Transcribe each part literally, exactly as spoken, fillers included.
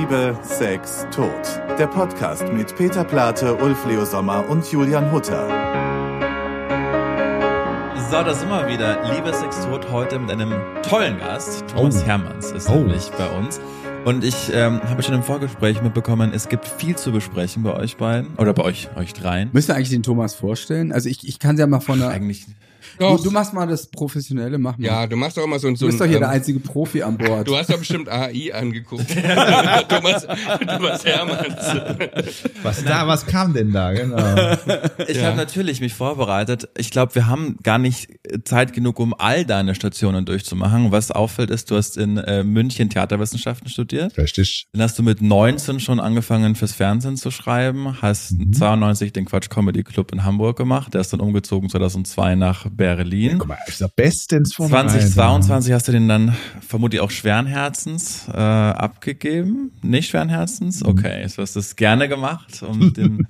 Liebe, Sex, Tod. Der Podcast mit Peter Plate, Ulf Leo Sommer und Julian Hutter. So, da sind wir wieder. Liebe, Sex, Tod, heute mit einem tollen Gast. Thomas oh. Hermanns ist oh. nämlich bei uns. Und ich ähm, habe schon im Vorgespräch mitbekommen, es gibt viel zu besprechen bei euch beiden. Oder bei euch, euch dreien. Müssen wir eigentlich den Thomas vorstellen? Also ich, ich kann ja mal von der... Eigentlich Du, du machst mal das Professionelle, mach mal. Ja, du machst doch immer so ein... So du bist doch hier ähm, der einzige Profi an Bord. Du hast doch bestimmt A I angeguckt. Thomas, Thomas Hermanns. Was da, was kam denn da, genau. Ich Ja. habe natürlich mich vorbereitet. Ich glaube, wir haben gar nicht Zeit genug, um all deine Stationen durchzumachen. Was auffällt ist, du hast in äh, München Theaterwissenschaften studiert. Richtig. Dann hast du mit neunzehn schon angefangen fürs Fernsehen zu schreiben, hast Mhm. zweiundneunzig den Quatsch Comedy Club in Hamburg gemacht, der ist dann umgezogen zweitausendzwei nach Berlin. Guck mal, ist doch bestens von zweitausendzweiundzwanzig hast du den dann vermutlich auch schweren Herzens äh, abgegeben. Nicht schweren Herzens? Okay, so hast du es gerne gemacht. Um den,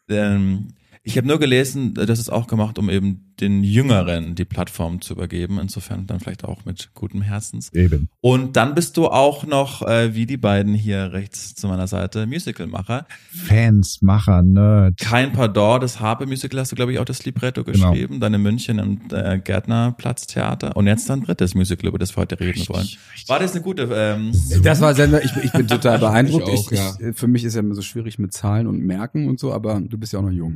den, ich habe nur gelesen, das ist auch gemacht, um eben den Jüngeren die Plattform zu übergeben. Insofern dann vielleicht auch mit gutem Herzens. Eben. Und dann bist du auch noch, äh, wie die beiden hier rechts zu meiner Seite, Musicalmacher. Fans, Macher, Nerd. Kein Pardon, das Harpe-Musical hast du, glaube ich, auch das Libretto Genau. geschrieben. Dann in München im äh, Gärtnerplatztheater. Und jetzt dann drittes Musical, über das wir heute reden wollen. War das eine gute... Ähm, Das war sehr, ich, ich bin total beeindruckt. Ich auch, ich, ja. ich, für mich ist ja immer so schwierig mit Zahlen und Merken und so, aber du bist ja auch noch jung.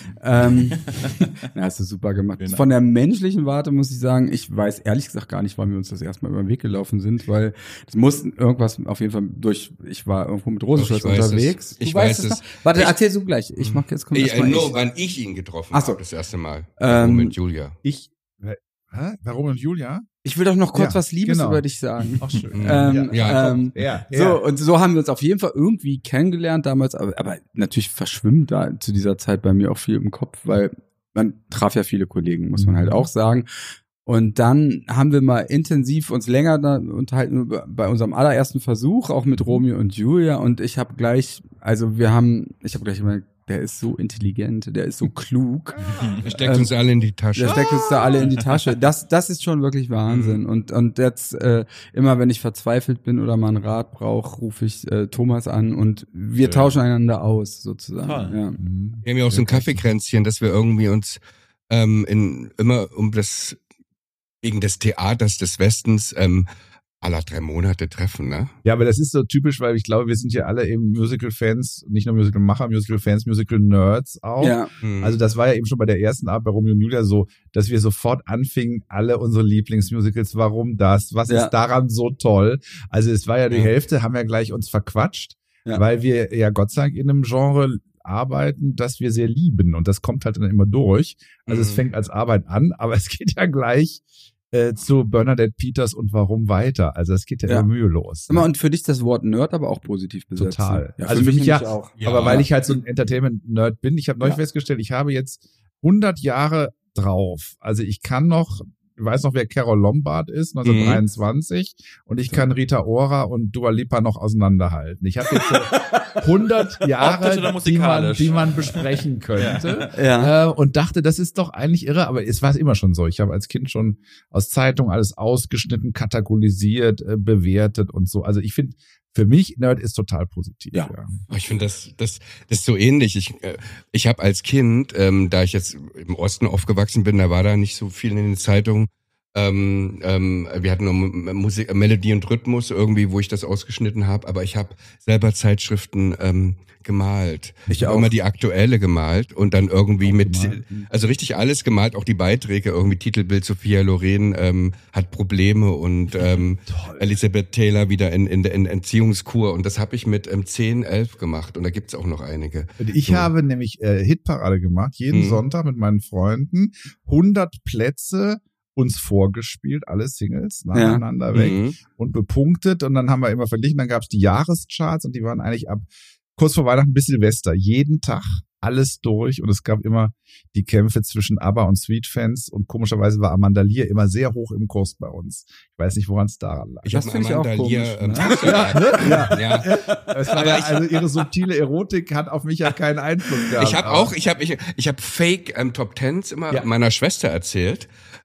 ähm, na, hast du super gemacht. Genau. Von der menschlichen Warte muss ich sagen, ich weiß ehrlich gesagt gar nicht, wann wir uns das erstmal über den Weg gelaufen sind, weil es muss irgendwas auf jeden Fall durch, ich war irgendwo mit Rosenschulz Doch, ich weiß unterwegs. es. Ich Du weißt weiß es. noch? Warte, Ich- erzähl du gleich. Ich mach jetzt, komm, Ich, erst äh, mal nur, ich. wann ich ihn getroffen Ach so. habe, das erste Mal. Ähm, mit Julia. Ich, hä? Warum und Julia? Ich will doch noch kurz Ja, was Liebes genau. über dich sagen. Ach schön. Ähm, Ja, ähm, Ja, So, und so haben wir uns auf jeden Fall irgendwie kennengelernt damals, aber, aber natürlich verschwimmt da zu dieser Zeit bei mir auch viel im Kopf, weil man traf ja viele Kollegen, muss man Mhm. halt auch sagen. Und dann haben wir mal intensiv uns länger da unterhalten bei unserem allerersten Versuch, auch mit Romeo und Julia. Und ich habe gleich, also wir haben, ich habe gleich immer, der ist so intelligent, der ist so klug. Er steckt ähm, uns alle in die Tasche. Der steckt uns da alle in die Tasche. Das, das ist schon wirklich Wahnsinn. Und, und jetzt, äh, immer wenn ich verzweifelt bin oder mal einen Rat brauche, rufe ich äh, Thomas an und wir Schön. tauschen einander aus, sozusagen. Toll. Ja. Mhm. Wir haben ja auch so ein Kaffeekränzchen, dass wir irgendwie uns ähm, in immer um das, wegen des Theaters des Westens, ähm, alle drei Monate treffen, ne? Ja, aber das ist so typisch, weil ich glaube, wir sind ja alle eben Musical-Fans, nicht nur Musical-Macher, Musical-Fans, Musical-Nerds auch. Ja. Hm. Also das war ja eben schon bei der ersten Art bei Romeo und Julia so, dass wir sofort anfingen, alle unsere Lieblingsmusicals, warum das, was Ja. ist daran so toll? Also es war ja die Ja. Hälfte, haben ja gleich uns verquatscht, Ja. weil wir ja Gott sei Dank in einem Genre arbeiten, das wir sehr lieben und das kommt halt dann immer durch. Also es Mhm. fängt als Arbeit an, aber es geht ja gleich äh, zu Bernadette Peters und warum weiter. Also es geht ja, Ja. immer mühelos. Sag mal, und für dich ist das Wort Nerd aber auch positiv besetzt. Total. Ja, Also für für mich ja- nämlich auch. Ja. Aber weil ich halt so ein Entertainment-Nerd bin, ich habe neulich Ja. festgestellt, ich habe jetzt hundert Jahre drauf. Also ich kann noch, ich weiß noch, wer Carol Lombard ist, neunzehnhundertdreiundzwanzig, und ich kann Rita Ora und Dua Lipa noch auseinanderhalten. Ich habe jetzt so hundert Optisch Jahre, oder die man, musikalisch? die man besprechen könnte. Ja. Äh, und dachte, das ist doch eigentlich irre, aber es war immer schon so. Ich habe als Kind schon aus Zeitung alles ausgeschnitten, kategorisiert, äh, bewertet und so. Also ich finde, für mich, Nerd ist total positiv. Ja. Oh, ich finde das, das, das ist so ähnlich. Ich, äh, ich habe als Kind, ähm, da ich jetzt im Osten aufgewachsen bin, da war da nicht so viel in den Zeitungen. Ähm, ähm, wir hatten nur M- Musik, Melodie und Rhythmus irgendwie, wo ich das ausgeschnitten habe. Aber ich habe selber Zeitschriften ähm, gemalt. Ich hab auch. immer die aktuelle gemalt und dann irgendwie Auch mit, gemalt. also richtig alles gemalt, auch die Beiträge, irgendwie Titelbild Sophia Loren ähm, hat Probleme und ähm, Elisabeth Taylor wieder in, in der in Entziehungskur und das habe ich mit ähm, zehn, elf gemacht und da gibt's auch noch einige. Und ich So. habe nämlich äh, Hitparade gemacht, jeden Mhm. Sonntag mit meinen Freunden, hundert Plätze uns vorgespielt, alle Singles nacheinander weg Mhm. und bepunktet und dann haben wir immer verglichen, dann gab es die Jahrescharts und die waren eigentlich ab kurz vor Weihnachten bis Silvester, jeden Tag alles durch und es gab immer die Kämpfe zwischen ABBA und Sweet-Fans und komischerweise war Amanda Lear immer sehr hoch im Kurs bei uns. Ich weiß nicht, woran es daran lag. Ich Das habe finde ich auch Amanda komisch, Lear, ähm, ne? Ja, ne? Ja. ja. Es war Aber ja, ich- also ihre subtile Erotik hat auf mich ja keinen Einfluss gehabt. Ich habe auch, ich habe ich, ich habe Fake ähm, Top Tens immer Ja. meiner Schwester erzählt.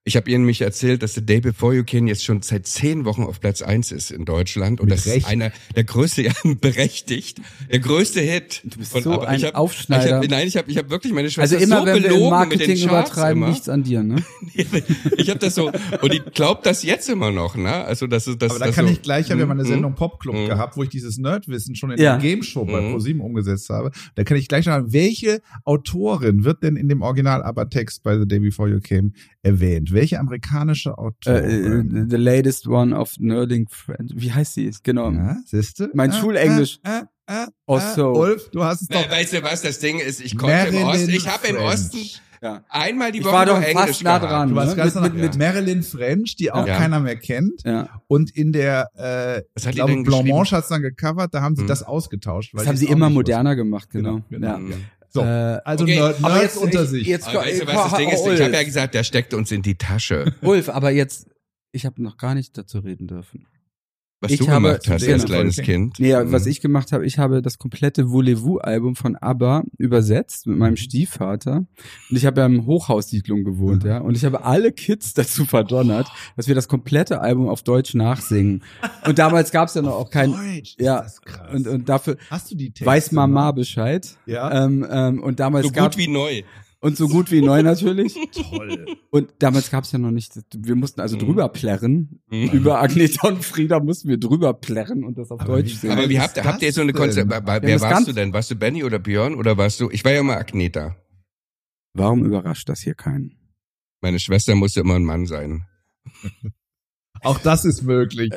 Ich habe ihr nämlich erzählt, dass The Day Before You Came jetzt schon seit zehn Wochen auf Platz eins ist in Deutschland. Und Mit das Recht. ist einer der größte, ja, berechtigt, der größte Hit. Du bist Und- so aber ein ich hab, Aufschneider. Ich hab, nein, ich habe ich hab wirklich meine Schwester Also immer, so wenn wir im belogen mit Marketing den Charts übertreiben, immer. nichts an dir, ne? Ich habe das so, und ich glaube das jetzt immer noch, ne? Also das ist das. Aber da das kann so, ich gleich, ich habe ja mal eine Mhm. Sendung Popclub Mhm. gehabt, wo ich dieses Nerdwissen schon in Ja. der Game Show bei Mhm. ProSieben umgesetzt habe. Da kann ich gleich sagen, welche Autorin wird denn in dem Original Aber-Text bei The Day Before You Came erwähnt? Welche amerikanische Autorin? Äh, äh, the latest one of Nerding Friends. Wie heißt sie? Genau. Ja, siehste? Mein Äh, Schulenglisch. Äh, äh, äh, Oh, äh, so. Ulf, du hast es doch. We- Weißt du was, das Ding ist, ich konnte im Marilyn Osten, ich habe im French. Osten Ja. einmal die Ich Woche war doch nur Englisch fast nah gehabt. dran. Du warst ne? ganz mit, mit, mit, mit mit, Marilyn French, die auch Ja. keiner mehr kennt. ja. Und in der, äh, Was ich hat die glaube, denn Blanche hat es dann gecovert, da haben sie Hm. das ausgetauscht. weil Das haben die sie es auch immer nicht moderner gemacht, genau. Genau, genau. Ja. Mhm. So, Äh, also okay. Nerd, aber Nerds jetzt unter ich, sich. Jetzt, Aber weißt du, was das Ding ist? Ich habe ja gesagt, der steckt uns in die Tasche. Ulf, aber jetzt, ich habe noch gar nicht dazu reden dürfen. Was Ich du habe- gemacht hast zu als dem- kleines Okay. Kind. Nee, Mhm. was ich gemacht habe, ich habe das komplette Voulez-vous-Album von ABBA übersetzt mit meinem Stiefvater. Und ich habe ja im Hochhaussiedlung gewohnt, ja. Und ich habe alle Kids dazu verdonnert, dass wir das komplette Album auf Deutsch nachsingen. Und damals gab es ja noch auch kein, Deutsch, ja, ist das krass. und, und dafür Hast du die Texte weiß Mama noch? Bescheid. Ja. Ähm, ähm, und damals So gab gut wie neu. und so gut wie neu natürlich. Toll. Und damals gab es ja noch nicht, wir mussten also Mhm. drüber plärren. Mhm. Über Agneta und Frieda mussten wir drüber plärren und das auf Aber Deutsch wie singen. Aber wie ist habt, das habt ihr so eine denn? Konzept? Wer das warst ganz- du denn? Warst du Benny oder Björn oder warst du? Ich war ja immer Agneta. Warum überrascht das hier keinen? Meine Schwester musste immer ein Mann sein. Auch das ist möglich.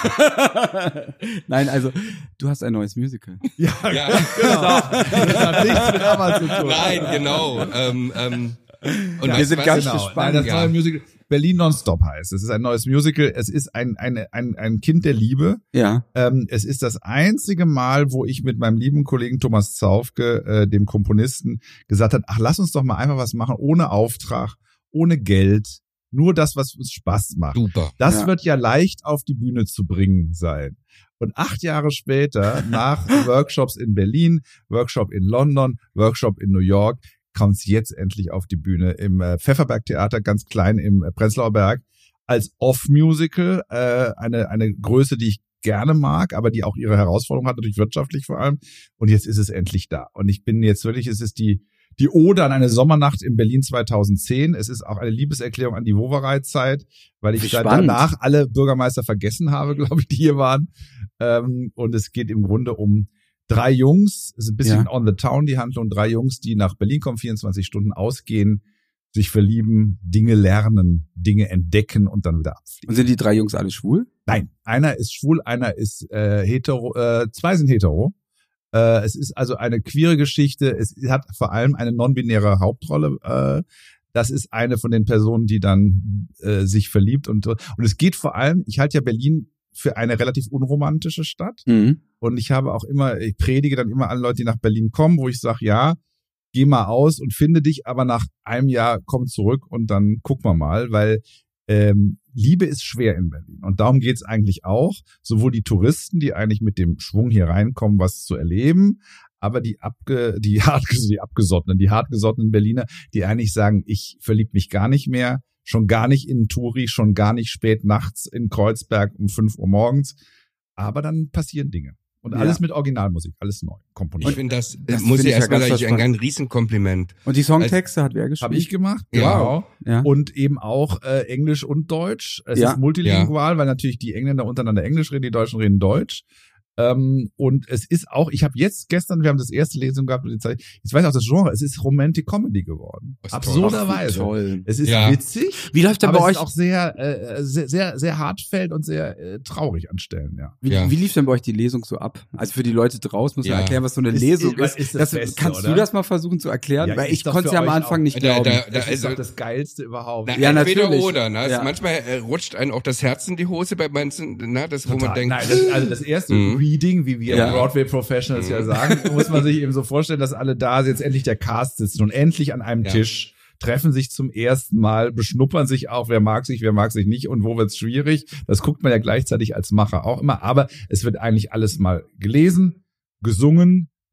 Nein, also du hast ein neues Musical. Ja, Ja. genau. Das hat nichts mit Arbeit zu tun. Nein, genau. Ähm, ähm, und Wir weißt sind du was? ganz Genau. gespannt. Nein, das Ja. neue Musical Berlin Nonstop heißt. Es ist ein neues Musical. Es ist ein, ein, ein, ein Kind der Liebe. Ja. Ähm, es ist das einzige Mal, wo ich mit meinem lieben Kollegen Thomas Zaufke, äh, dem Komponisten, gesagt habe, ach, lass uns doch mal einfach was machen, ohne Auftrag, ohne Geld, nur das, was uns Spaß macht. Super. Das Ja. wird ja leicht auf die Bühne zu bringen sein. Und acht Jahre später, nach Workshops in Berlin, Workshop in London, Workshop in New York, kommt es jetzt endlich auf die Bühne im äh, Pfefferberg-Theater, ganz klein im äh, Prenzlauer Berg, als Off-Musical, äh, eine, eine Größe, die ich gerne mag, aber die auch ihre Herausforderung hat, natürlich wirtschaftlich vor allem. Und jetzt ist es endlich da. Und ich bin jetzt wirklich, es ist die die Ode an eine Sommernacht in Berlin zweitausendzehn. Es ist auch eine Liebeserklärung an die Wowerei-Zeit, weil ich Wie seit spannend. danach alle Bürgermeister vergessen habe, glaube ich, die hier waren. Ähm, und es geht im Grunde um drei Jungs, es ist ein bisschen Ja. on the town die Handlung, drei Jungs, die nach Berlin kommen, vierundzwanzig Stunden ausgehen, sich verlieben, Dinge lernen, Dinge entdecken und dann wieder abfliegen. Und sind die drei Jungs alle schwul? Nein, einer ist schwul, einer ist äh, hetero, äh, zwei sind hetero. Äh, es ist also eine queere Geschichte. Es hat vor allem eine non-binäre Hauptrolle. Äh, das ist eine von den Personen, die dann äh, sich verliebt und und es geht vor allem. Ich halte ja Berlin für eine relativ unromantische Stadt Mhm. und ich habe auch immer, ich predige dann immer an Leute, die nach Berlin kommen, wo ich sage, ja, geh mal aus und finde dich, aber nach einem Jahr komm zurück und dann guck mal mal, weil ähm, Liebe ist schwer in Berlin. Und darum geht's eigentlich auch. Sowohl die Touristen, die eigentlich mit dem Schwung hier reinkommen, was zu erleben, aber die abge, die hart, die abgesottenen, die hartgesottenen Berliner, die eigentlich sagen, ich verlieb mich gar nicht mehr, schon gar nicht in Turi, schon gar nicht spät nachts in Kreuzberg um fünf Uhr morgens. Aber dann passieren Dinge. Und Ja. alles mit Originalmusik, alles neu Ich komponiert. finde das, Das muss finde ich ich ja erstmal ganz sagen, ein, spannend. ein Riesenkompliment. Und die Songtexte hat wer geschrieben? Habe ich gemacht, Ja. genau. Ja. Und eben auch äh, Englisch und Deutsch. Es Ja. ist multilingual, weil natürlich die Engländer untereinander Englisch reden, die Deutschen reden Deutsch. Ähm, und es ist auch, ich habe jetzt gestern, wir haben das erste Lesung gehabt, und jetzt, ich weiß auch das Genre, es ist Romantic Comedy geworden. Das ist Absurderweise. Toll. Es ist Ja. witzig, Wie läuft denn aber bei es euch? ist auch sehr, äh, sehr, sehr, sehr hartfeld und sehr äh, traurig an Stellen, ja. Wie, Ja. wie lief denn bei euch die Lesung so ab? Also für die Leute draußen muss man Ja. erklären, was so eine Ist- Lesung ist- ist. ist das das, Beste, kannst oder? du das mal versuchen zu erklären? Ja, Weil ist ich doch konnte es für ja am euch Anfang auch. nicht Da- glauben. da- Das ist also- doch das Geilste überhaupt. Na, Ja, entweder natürlich. oder, ne? Also Ja. manchmal äh, rutscht einem auch das Herz in die Hose bei manchen, ne? Das, wo man Total. denkt, Nein, das, also das erste Mhm. Reading, wie wir Ja. Broadway Professionals ja sagen, muss man sich eben so vorstellen, dass alle da jetzt endlich der Cast sitzen und endlich an einem Ja. Tisch treffen sich zum ersten Mal, beschnuppern sich auch, wer mag sich, wer mag sich nicht und wo wird's schwierig. Das guckt man ja gleichzeitig als Macher auch immer, aber es wird eigentlich alles mal gelesen, gesungen,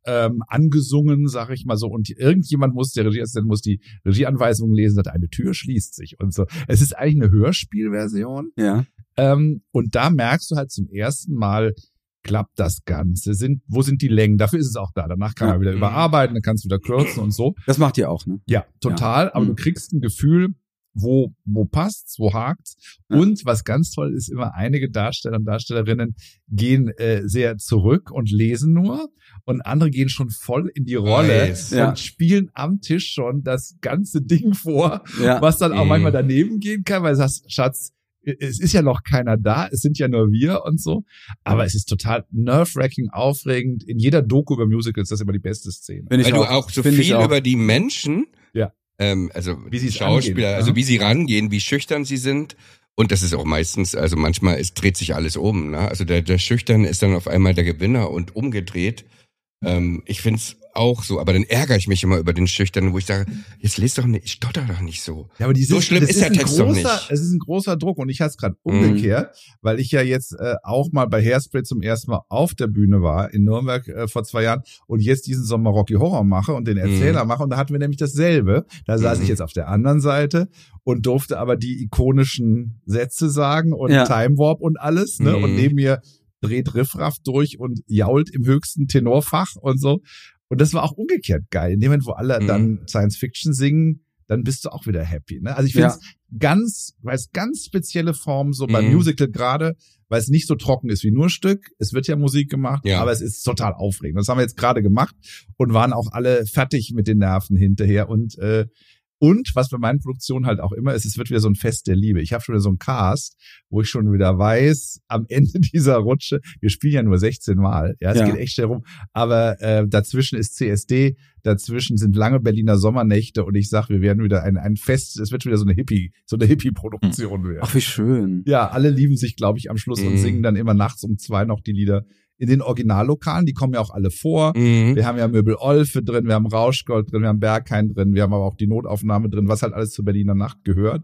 ähm, angesungen, sag ich mal so. Und irgendjemand muss, der Regieassistent muss die Regieanweisungen lesen, sagt, eine Tür schließt sich und so. Es ist eigentlich eine Hörspielversion. Ja. Ähm, und da merkst du halt zum ersten Mal, klappt das Ganze? Sind, wo sind die Längen? Dafür ist es auch da. Danach kann man wieder überarbeiten, dann kannst du wieder kürzen und so. Das macht ihr auch, ne? Ja, total. Ja. Aber mhm. du kriegst ein Gefühl, wo, wo passt's, wo hakt's. Ja. Und was ganz toll ist, immer einige Darsteller und Darstellerinnen gehen äh, sehr zurück und lesen nur. Und andere gehen schon voll in die Rolle nice. und ja. spielen am Tisch schon das ganze Ding vor, ja. was dann auch mhm. manchmal daneben gehen kann, weil du sagst, Schatz, es ist ja noch keiner da, es sind ja nur wir und so. Aber es ist total nerve-wracking, aufregend. In jeder Doku über Musicals ist das immer die beste Szene. Weil du auch so viel auch. über die Menschen, ja. ähm, also wie sie Schauspieler, angehen, also ja. wie sie rangehen, wie schüchtern sie sind. Und das ist auch meistens, also manchmal, es dreht sich alles um. Ne? Also der, der Schüchterne ist dann auf einmal der Gewinner und umgedreht. Ähm, ich find's auch so, aber dann ärgere ich mich immer über den Schüchternen, wo ich sage, jetzt lest doch nicht, stotter doch nicht so. Ja, aber dieses, so schlimm ist, ist der Text großer, doch nicht. Es ist ein großer Druck und ich hatte es gerade umgekehrt, mhm. weil ich ja jetzt äh, auch mal bei Hairspray zum ersten Mal auf der Bühne war in Nürnberg äh, vor zwei Jahren und jetzt diesen Sommer Rocky Horror mache und den Erzähler mhm. mache und da hatten wir nämlich dasselbe. Da saß mhm. ich jetzt auf der anderen Seite und durfte aber die ikonischen Sätze sagen und ja. Time Warp und alles, ne? Mhm. Und neben mir dreht Riffraff durch und jault im höchsten Tenorfach und so. Und das war auch umgekehrt geil. In dem Moment, wo alle mhm. dann Science Fiction singen, dann bist du auch wieder happy. Ne? Also ich finde es ja. ganz, weil es ganz spezielle Form, so mhm. beim Musical gerade, weil es nicht so trocken ist wie nur Stück. Es wird ja Musik gemacht, ja. aber es ist total aufregend. Das haben wir jetzt gerade gemacht und waren auch alle fertig mit den Nerven hinterher. Und äh, Und was bei meinen Produktionen halt auch immer ist, es wird wieder so ein Fest der Liebe. Ich habe schon wieder so einen Cast, wo ich schon wieder weiß, am Ende dieser Rutsche, wir spielen ja nur sechzehn Mal, ja, es ja. geht echt schnell rum, aber äh, dazwischen ist C S D, dazwischen sind lange Berliner Sommernächte und ich sag, wir werden wieder ein ein Fest, es wird schon wieder so eine Hippie, so eine Hippie-Produktion werden. Ach, wie schön. Ja, alle lieben sich, glaube ich, am Schluss mhm. und singen dann immer nachts um zwei noch die Lieder. In den Originallokalen, die kommen ja auch alle vor. Mhm. Wir haben ja Möbel Olfe drin, wir haben Rauschgold drin, wir haben Berghain drin, wir haben aber auch die Notaufnahme drin, was halt alles zur Berliner Nacht gehört.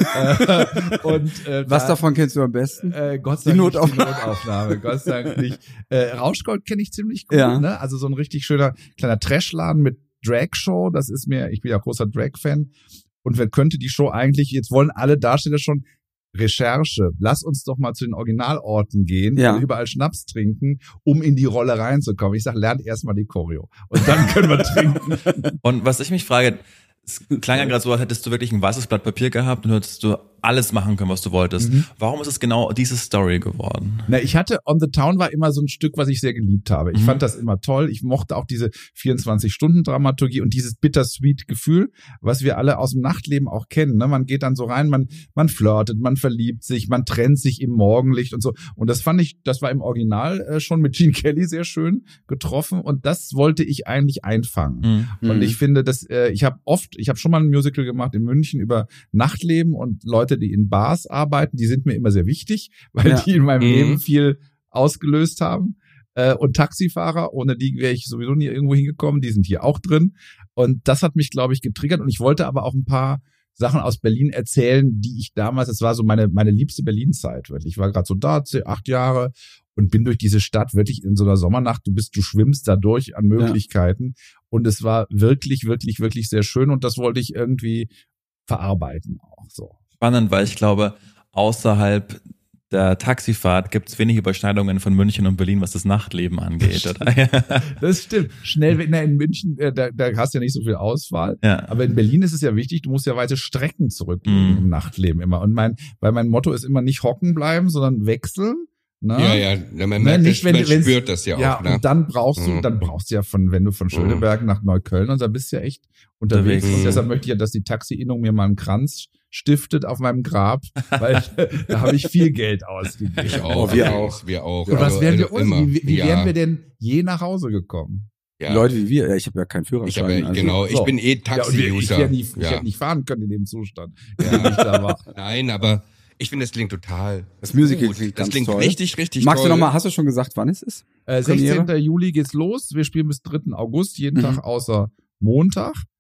und, äh, was da, davon kennst du am besten? Äh, Gott sei Dank die Notaufnahme. Die Notaufnahme. Gott sei Dank nicht. Äh, Rauschgold kenne ich ziemlich gut. Ja. Ne? Also so ein richtig schöner kleiner Trashladen mit Drag-Show. Das ist mir, ich bin ja großer Drag-Fan. Und wer könnte die Show eigentlich, jetzt wollen alle Darsteller schon Recherche, lass uns doch mal zu den Originalorten gehen ja. und überall Schnaps trinken, um in die Rolle reinzukommen. Ich sag, lernt erstmal die Choreo und dann können wir trinken. Und was ich mich frage, es klang ja gerade so, als hättest du wirklich ein weißes Blatt Papier gehabt und hättest du alles machen können, was du wolltest. Mhm. Warum ist es genau diese Story geworden? Na, ich hatte, On the Town war immer so ein Stück, was ich sehr geliebt habe. Ich mhm. fand das immer toll. Ich mochte auch diese vierundzwanzig-Stunden-Dramaturgie und dieses bittersweet-Gefühl, was wir alle aus dem Nachtleben auch kennen. Ne? Man geht dann so rein, man, man flirtet, man verliebt sich, man trennt sich im Morgenlicht und so. Und das fand ich, das war im Original äh, schon mit Gene Kelly sehr schön getroffen und das wollte ich eigentlich einfangen. Mhm. Und ich finde, dass äh, ich habe oft, ich habe schon mal ein Musical gemacht in München über Nachtleben und Leute, die in Bars arbeiten, die sind mir immer sehr wichtig, weil ja. die in meinem mhm. Leben viel ausgelöst haben. Äh, und Taxifahrer, ohne die wäre ich sowieso nie irgendwo hingekommen, die sind hier auch drin. Und das hat mich, glaube ich, getriggert. Und ich wollte aber auch ein paar Sachen aus Berlin erzählen, die ich damals, das war so meine meine liebste Berlin-Zeit, wirklich. Ich war gerade so da, acht Jahre und bin durch diese Stadt wirklich in so einer Sommernacht, du bist, du schwimmst da durch an Möglichkeiten. Ja. Und es war wirklich, wirklich, wirklich sehr schön. Und das wollte ich irgendwie verarbeiten auch so. Spannend, weil ich glaube, außerhalb der Taxifahrt gibt es wenig Überschneidungen von München und Berlin, was das Nachtleben angeht. Oder? Das stimmt. Schnell, in München, äh, da, da hast du ja nicht so viel Auswahl. Ja. Aber in Berlin ist es ja wichtig, du musst ja weite Strecken zurücklegen mm. im Nachtleben immer. Und mein, weil mein Motto ist immer nicht hocken bleiben, sondern wechseln. Ne? Ja, ja, man merkt, ne, nicht, wenn, man spürt das ja, ja auch. Ja, und dann brauchst du, mhm. dann brauchst du ja von, wenn du von Schöneberg mhm. nach Neukölln und da bist du ja echt unterwegs. Mhm. Und deshalb möchte ich ja, dass die Taxi-Innung mir mal einen Kranz stiftet auf meinem Grab, weil da habe ich viel Geld ausgegeben. Ich auch, wir auch, wir auch. Und was also, wären wir uns, immer. wie, wie ja. wären wir denn je nach Hause gekommen? Ja. Leute wie wir, ja, ich habe ja keinen Führerschein. Ich hab ja, also. Genau, ich so. bin eh Taxi-User. Ja, ich, ich, ja. ich hätte nicht fahren können in dem Zustand. Ja. Ich da war. Nein, aber ich finde, das klingt total Das Musical gut. klingt Das ganz klingt toll. richtig, richtig Magst toll. du nochmal, hast du schon gesagt, wann es ist? Äh, sechzehnten Juli geht's los. Wir spielen bis dritten August, jeden mhm. Tag außer Montag.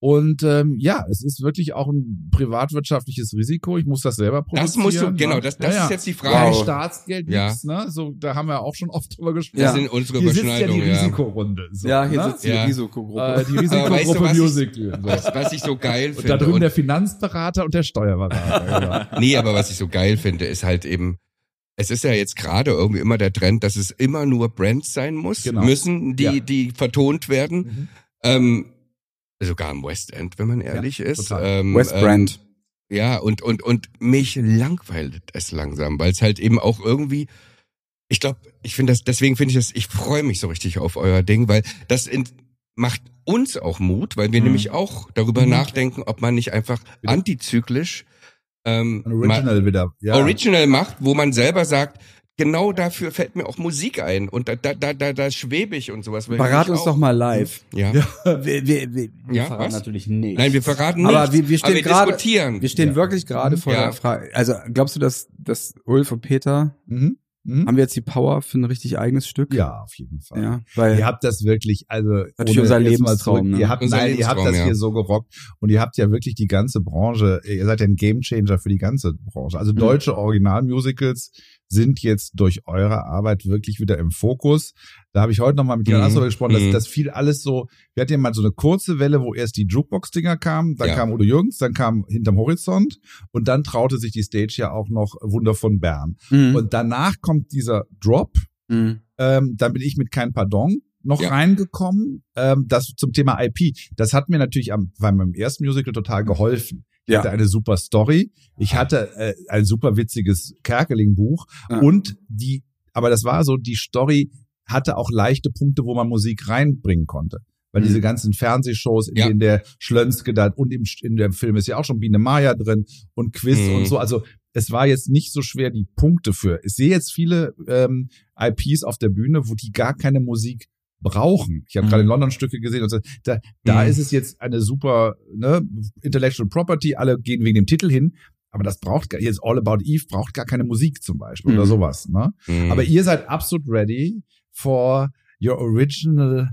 Und ähm, ja, es ist wirklich auch ein privatwirtschaftliches Risiko. Ich muss das selber produzieren. Das musst du, genau, ne? das, das ja, ist ja. jetzt die Kein Frage. Staatsgeld, Ja. nix, ne? So, da haben wir auch schon oft drüber gesprochen. Das sind unsere Hier sitzt ja die Überschneidungen, ja. Risikorunde. So, Ja, hier ne? sitzt die Ja. Risikogruppe. Äh, die Aber weißt du, Risikogruppe was ich- Musical. So. Was, was ich so geil Und finde. da drüben und- der Finanzberater und der Steuerberater. genau. Nee, aber was ich so geil finde, ist halt eben, es ist ja jetzt gerade irgendwie immer der Trend, dass es immer nur Brands sein muss, Genau. müssen, die, Ja. die vertont werden. Mhm. Ähm, sogar im West End, wenn man ehrlich Ja, ist. total. Ähm, West ähm, Brand. Ja, und, und, und mich langweilt es langsam, weil es halt eben auch irgendwie, ich glaube, ich finde das, deswegen finde ich das, ich freue mich so richtig auf euer Ding, weil das in, macht uns auch Mut, weil wir Mhm. nämlich auch darüber Mhm. nachdenken, ob man nicht einfach Wieder. antizyklisch ähm, Ein Original wieder. Ja. Original macht, wo man selber sagt, genau dafür fällt mir auch Musik ein und da da da da, da schwebe ich und sowas. Weil Verrat ich uns auch- doch mal live. Ja. Ja. Wir, wir, wir, wir Ja, verraten was? natürlich nicht. Nein, wir verraten Aber nichts, wir- wir stehen aber wir gerade- diskutieren. Wir stehen Ja. wirklich gerade vor Ja. der Frage. Also glaubst du, dass, dass Ulf und Peter, Mhm. Mhm. haben wir jetzt die Power für ein richtig eigenes Stück? Ja, auf jeden Fall. Ja, weil Ihr habt das wirklich, also Natürlich ohne unser jetzt mal Lebenstraum, zurück, ne? ihr habt, Unser nein, ihr habt Lebenstraum, das ja. hier so gerockt und ihr habt ja wirklich die ganze Branche, ihr seid ja ein Gamechanger für die ganze Branche. Also deutsche Originalmusicals sind jetzt durch eure Arbeit wirklich wieder im Fokus. Da habe ich heute nochmal mit Jan Mhm. Asser gesprochen, dass Mhm. das fiel alles so, wir hatten ja mal so eine kurze Welle, wo erst die Jukebox-Dinger kamen, dann Ja. kam Udo Jürgens, dann kam Hinterm Horizont und dann traute sich die Stage ja auch noch Wunder von Bern. Mhm. Und danach kommt dieser Drop, Mhm. ähm, dann bin ich mit Kein Pardon noch Ja. reingekommen. Ähm, das zum Thema I P. Das hat mir natürlich am, bei meinem ersten Musical total geholfen. Ich Ja. hatte eine super Story. Ich hatte äh, ein super witziges Kerkeling-Buch Ja. und die, aber das war so, die Story hatte auch leichte Punkte, wo man Musik reinbringen konnte. Weil Mhm. diese ganzen Fernsehshows, in Ja. denen der Schlönske da und im, in dem Film ist ja auch schon Biene Maya drin und Quiz Mhm. und so. Also es war jetzt nicht so schwer, die Punkte für. Ich sehe jetzt viele ähm, I Ps auf der Bühne, wo die gar keine Musik brauchen. Ich habe Mhm. gerade in London Stücke gesehen und so, da, da Mhm. ist es jetzt eine super ne, Intellectual Property, alle gehen wegen dem Titel hin, aber das braucht gar, jetzt All About Eve braucht gar keine Musik zum Beispiel Mhm. oder sowas. Ne? Mhm. Aber ihr seid absolut ready for your original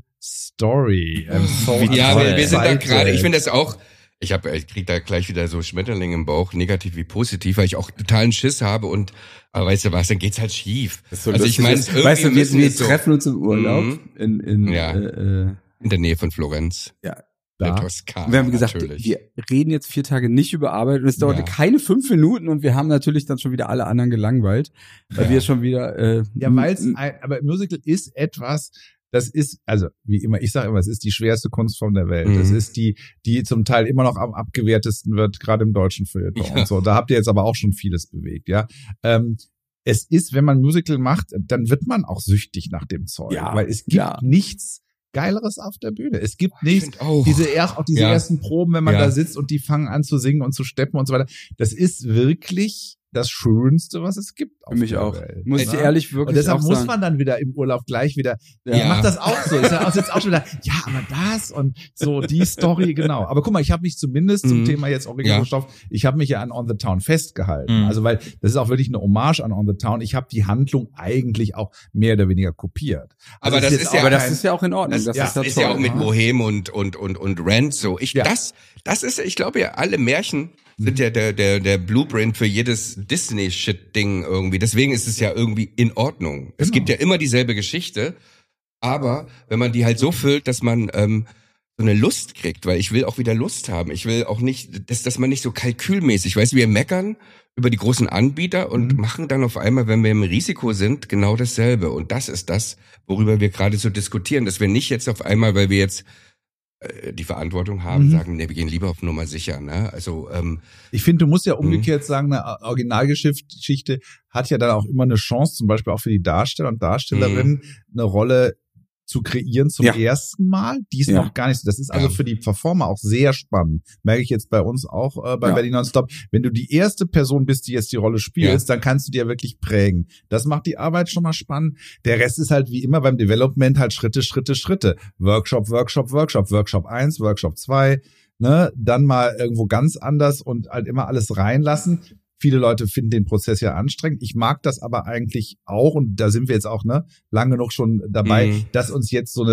story. I'm so ja, toll. wir, wir sind da excited. gerade, ich finde das auch, ich habe, ich krieg da gleich wieder so Schmetterlinge im Bauch, negativ wie positiv, weil ich auch totalen Schiss habe und, aber weißt du was, dann geht's halt schief. Das ist so also ich lustig. meine, Das- irgendwie weißt du, wir, müssen wir es so treffen uns im Urlaub Mhm. in, in Ja. äh, äh, in der Nähe von Florenz, ja. der Da. Toskana. Wir haben gesagt, natürlich. wir reden jetzt vier Tage nicht über Arbeit und es dauerte Ja. keine fünf Minuten und wir haben natürlich dann schon wieder alle anderen gelangweilt, weil Ja. wir schon wieder äh, Ja, weil es, aber Musical ist etwas, das ist, also wie immer, ich sage immer, es ist die schwerste Kunstform der Welt. Mhm. Es ist die, die zum Teil immer noch am abgewehrtesten wird, gerade im deutschen Feuilleton Ja. und so. Da habt ihr jetzt aber auch schon vieles bewegt, ja. Ähm, es ist, wenn man Musical macht, dann wird man auch süchtig nach dem Zeug, Ja, weil es gibt ja. nichts Geileres auf der Bühne. Es gibt Ich nichts, find auch. diese erst auch diese Ja. ersten Proben, wenn man Ja. da sitzt und die fangen an zu singen und zu steppen und so weiter. Das ist wirklich das Schönste, was es gibt. Auf für mich der auch. Welt, Muss ich ne? dir ehrlich wirklich Und deshalb auch muss sagen. man dann wieder im Urlaub gleich wieder, Ja. ich mach das auch so. Ist ja auch jetzt auch schon wieder, ja, aber das und so die Story, genau. Aber guck mal, ich habe mich zumindest zum Mhm. Thema jetzt Originalstoff, ich habe mich ja an On the Town festgehalten. Mhm. Also weil das ist auch wirklich eine Hommage an On the Town. Ich habe die Handlung eigentlich auch mehr oder weniger kopiert. Also Aber es das jetzt ist auch ja aber das kein- ist ja auch in Ordnung. Das- Das, ja, ist, ja ist toll, ja auch mit ne? Bohem und und und und Rent so. Ich Ja. das das ist ich glaube ja alle Märchen sind ja der der der Blueprint für jedes Disney Shit Ding irgendwie. Deswegen ist es ja irgendwie in Ordnung. Es Genau. gibt ja immer dieselbe Geschichte, aber wenn man die halt so füllt, dass man ähm, so eine Lust kriegt, weil ich will auch wieder Lust haben. Ich will auch nicht, dass, dass man nicht so kalkülmäßig, weißt du, wir meckern über die großen Anbieter und Mhm. machen dann auf einmal, wenn wir im Risiko sind, genau dasselbe. Und das ist das, worüber wir gerade so diskutieren, dass wir nicht jetzt auf einmal, weil wir jetzt äh, die Verantwortung haben, Mhm. sagen, nee, wir gehen lieber auf Nummer sicher. Ne? Also ähm, Ich finde, du musst Mhm. ja umgekehrt sagen, eine Originalgeschichte hat ja dann auch immer eine Chance, zum Beispiel auch für die Darsteller und Darstellerinnen, eine Rolle zu kreieren zum Ja. ersten Mal. Die ist Ja. noch gar nicht so. Das ist also Ja. für die Performer auch sehr spannend. Merke ich jetzt bei uns auch äh, bei Ja. Berlin Nonstop. Wenn du die erste Person bist, die jetzt die Rolle spielst, dann kannst du dir wirklich prägen. Das macht die Arbeit schon mal spannend. Der Rest ist halt wie immer beim Development halt Schritte, Schritte, Schritte. Workshop, Workshop, Workshop, Workshop eins, Workshop zwei, ne, dann mal irgendwo ganz anders und halt immer alles reinlassen. Viele Leute finden den Prozess ja anstrengend. Ich mag das aber eigentlich auch und da sind wir jetzt auch ne lang genug schon dabei, Mhm. dass uns jetzt so eine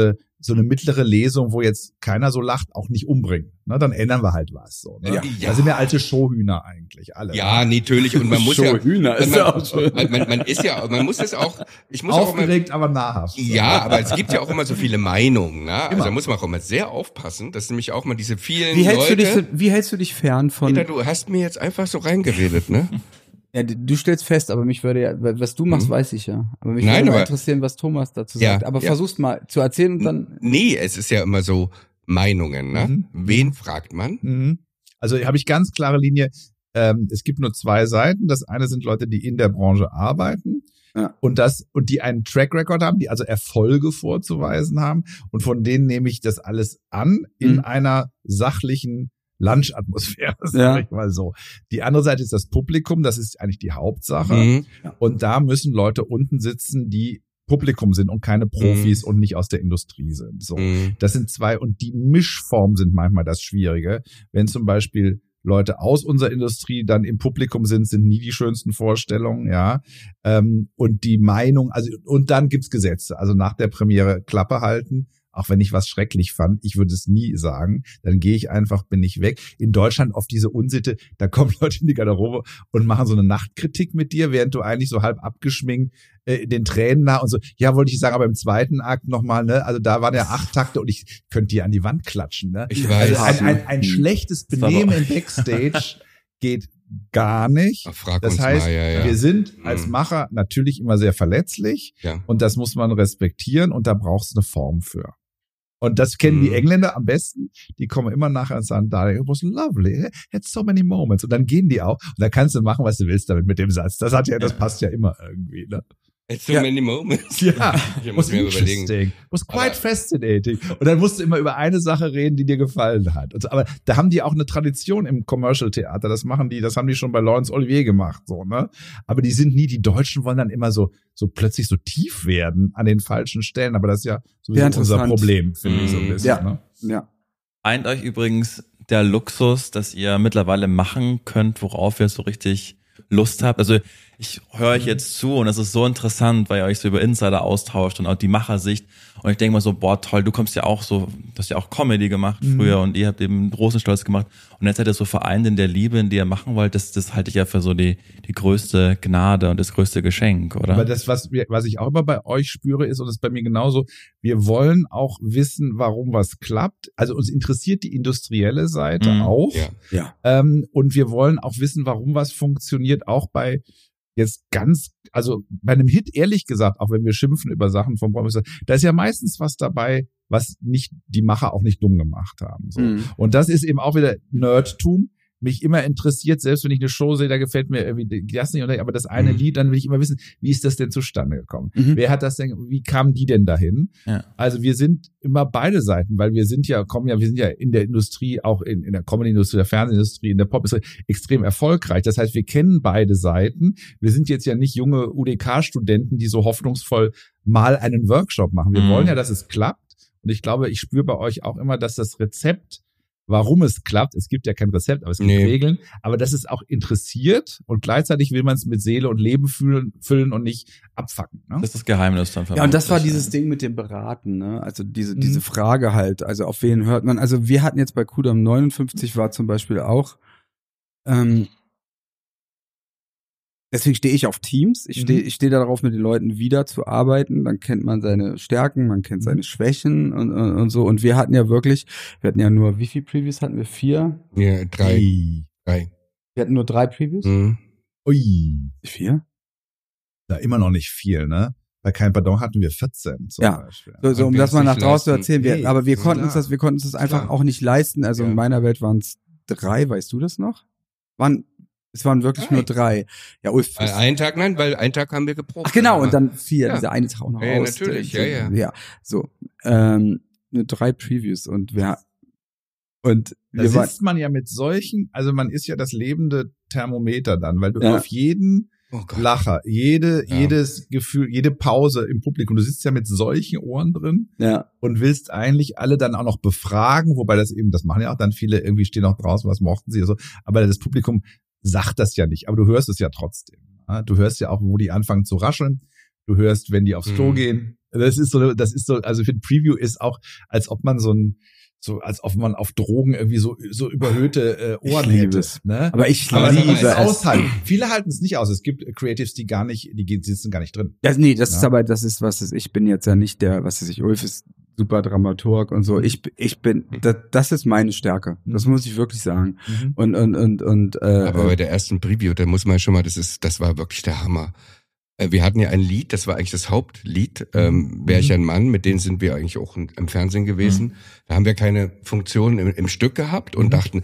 so eine mittlere Lesung, wo jetzt keiner so lacht, auch nicht umbringen. Ne, dann ändern wir halt was. So, ne? Ja. Da sind wir alte Showhühner eigentlich, alle. Ja, natürlich. Und man muss ja, Hühner ist man, ja auch schön. man, man, man ist ja, man muss das auch, ich muss auch immer, Aufgeregt, aber nahrhaft. ja, aber es gibt ja auch immer so viele Meinungen, ne? Also Immer. da muss man auch immer sehr aufpassen, dass nämlich auch mal diese vielen Wie hältst Leute, du dich, so- wie hältst du dich fern von, Peter, du hast mir jetzt einfach so reingeredet, ne? ja, du stellst fest, aber mich würde ja, was du machst, Mhm. weiß ich ja. Aber mich Nein, würde mal aber- interessieren, was Thomas dazu Ja, sagt. Aber ja. versuch's mal zu erzählen und dann, Nee, es ist ja immer so Meinungen, ne? Mhm. Wen fragt man? Mhm. Also habe ich ganz klare Linie. Ähm, es gibt nur zwei Seiten. Das eine sind Leute, die in der Branche arbeiten. Ja. Und das, und die einen Track Record haben, die also Erfolge vorzuweisen haben. Und von denen nehme ich das alles an in Mhm. einer sachlichen Lunchatmosphäre, sag Ja. ich mal so. Die andere Seite ist das Publikum, das ist eigentlich die Hauptsache. Mhm. Und da müssen Leute unten sitzen, die Publikum sind und keine Profis und nicht aus der Industrie sind. So. Mhm. Das sind zwei, und die Mischformen sind manchmal das Schwierige. Wenn zum Beispiel Leute aus unserer Industrie dann im Publikum sind, sind nie die schönsten Vorstellungen, ja. Ähm, und die Meinung, also, und dann gibt's Gesetze. Also nach der Premiere Klappe halten, auch wenn ich was schrecklich fand, ich würde es nie sagen, dann gehe ich einfach, bin ich weg. In Deutschland auf diese Unsitte, da kommen Leute in die Garderobe und machen so eine Nachtkritik mit dir, während du eigentlich so halb abgeschminkt äh, den Tränen nah und so, ja, wollte ich sagen, aber im zweiten Akt nochmal, ne, also da waren ja acht Takte und ich könnte die an die Wand klatschen, ne. Ich weiß. Also ein, ein, ein schlechtes Das war Benehmen aber- im Backstage geht gar nicht. Ach, frag Das uns heißt, mal, ja, ja. wir sind als Mhm. Macher natürlich immer sehr verletzlich Ja. und das muss man respektieren und da braucht es eine Form für. Und das kennen die Mhm. Engländer am besten. Die kommen immer nachher und sagen, Darling, it was lovely, it had so many moments. Und dann gehen die auch und dann kannst du machen, was du willst damit mit dem Satz. Das hat ja, das passt ja immer irgendwie. Ne? It's so Ja. many moments. Ja, Ich muss was mir überlegen. interesting, was quite Aber- fascinating. Und dann musst du immer über eine Sache reden, die dir gefallen hat. Und so, aber da haben die auch eine Tradition im Commercial-Theater. Das machen die, das haben die schon bei Laurence Olivier gemacht, so, ne? Aber die sind nie, die Deutschen wollen dann immer so, so plötzlich so tief werden an den falschen Stellen. Aber das ist ja sowieso Sehr unser interessant. Problem, finde ich so ein Mhm. bisschen, Ja. ne? ja. Eint euch übrigens der Luxus, dass ihr mittlerweile machen könnt, worauf ihr so richtig Lust habt. Also ich höre euch jetzt zu und es ist so interessant, weil ihr euch so über Insider austauscht und auch die Machersicht. Und ich denke mal so, boah, toll, du kommst ja auch so, du hast ja auch Comedy gemacht Mhm. früher und ihr habt eben Rosenstolz gemacht. Und jetzt seid ihr so vereint in der Liebe, in die ihr machen wollt. Das, das halte ich ja für so die, die größte Gnade und das größte Geschenk, oder? Aber das, was, wir, was ich auch immer bei euch spüre, ist, und das ist bei mir genauso, wir wollen auch wissen, warum was klappt. Also uns interessiert die industrielle Seite Mhm. auch. Ja. Ja. Ähm, und wir wollen auch wissen, warum was funktioniert, auch bei jetzt ganz, also bei einem Hit, ehrlich gesagt, auch wenn wir schimpfen über Sachen vom Promis, da ist ja meistens was dabei, was nicht die Macher auch nicht dumm gemacht haben. So. Mhm. Und das ist eben auch wieder Nerdtum. Mich immer interessiert, selbst wenn ich eine Show sehe, da gefällt mir irgendwie das nicht, aber das eine Mhm. Lied, dann will ich immer wissen, wie ist das denn zustande gekommen? Mhm. Wer hat das denn, wie kamen die denn dahin? Ja. Also wir sind immer beide Seiten, weil wir sind ja, kommen ja, wir sind ja in der Industrie, auch in, in der Comedy-Industrie, der Fernsehindustrie, in der Pop-Industrie extrem erfolgreich. Das heißt, wir kennen beide Seiten. Wir sind jetzt ja nicht junge U D K-Studenten, die so hoffnungsvoll mal einen Workshop machen. Wir Mhm. wollen ja, dass es klappt. Und ich glaube, ich spüre bei euch auch immer, dass das Rezept, warum es klappt, es gibt ja kein Rezept, aber es gibt Nee. Regeln, aber dass es auch interessiert und gleichzeitig will man es mit Seele und Leben füllen, füllen und nicht abfacken. Ne? Das ist das Geheimnis dann. Ja, und das war vermutlich, dieses Ding mit dem Beraten, ne? Also diese, Mhm. diese Frage halt, also auf wen hört man? Also wir hatten jetzt bei Kudam neunundfünfzig war zum Beispiel auch, ähm, deswegen stehe ich auf Teams. Ich stehe, Mhm. ich stehe darauf, mit den Leuten wieder zu arbeiten. Dann kennt man seine Stärken, man kennt seine Schwächen und, und, und so. Und wir hatten ja wirklich, wir hatten ja nur, wie viel Previews hatten wir? Vier? Ja, drei. Ui. drei. Wir hatten nur drei Previews? Mhm. Ui. Vier? Da immer noch nicht viel, ne? Bei Kein Pardon hatten wir vierzehn zum Ja. Beispiel. So, so Und um wir das mal uns nach nicht draußen zu leisten. erzählen. Wir, Nee, aber wir ist konnten uns klar. das, wir konnten uns das einfach Klar. auch nicht leisten. Also Ja. in meiner Welt waren es drei, weißt du das noch? Waren, es waren wirklich Drei. nur drei. Ja, Ulf. Äh, Einen Tag, nein, weil einen Tag haben wir geprobt. Ach genau, und Aber- dann vier. Ja. Dieser eine Tag auch noch Ja, ja, aus. natürlich, äh, ja, ja. Ja, so. Ähm, nur drei Previews und wir, und Da wir waren, sitzt man ja mit solchen, also man ist ja das lebende Thermometer dann, weil du Ja. auf jeden Oh Gott. Lacher, jede, Ja. jedes Gefühl, jede Pause im Publikum, du sitzt ja mit solchen Ohren drin ja, und willst eigentlich alle dann auch noch befragen, wobei das eben, das machen ja auch dann viele, irgendwie stehen auch draußen, was mochten sie, so, aber das Publikum sagt das ja nicht, aber du hörst es ja trotzdem. Ja, du hörst ja auch, wo die anfangen zu rascheln, du hörst, wenn die aufs Klo Mhm. gehen, Das ist so, das ist so, also für ein Preview ist auch, als ob man so ein, so als ob man auf Drogen irgendwie so so überhöhte äh, Ohren Ich liebe hätte. es. Ne? Aber ich Aber liebe es es. aushalten. Viele halten es nicht aus. Es gibt Creatives, die gar nicht, die gehen- sitzen gar nicht drin. Das, nee, das Ja. ist aber, das ist, was ist, ich bin jetzt ja nicht der, was ist ich, Ulf ist super Dramaturg und so. Ich, ich bin, das, das ist meine Stärke. Das Mhm. muss ich wirklich sagen. Mhm. Und, und, und, und, äh, Aber bei der ersten Preview, da muss man schon mal, das ist, das war wirklich der Hammer. Äh, Wir hatten ja ein Lied, das war eigentlich das Hauptlied, ähm, Wär ich ein Mann, mit denen sind wir eigentlich auch im im Fernsehen gewesen. Da haben wir keine Funktion im, im Stück gehabt und Mhm. dachten,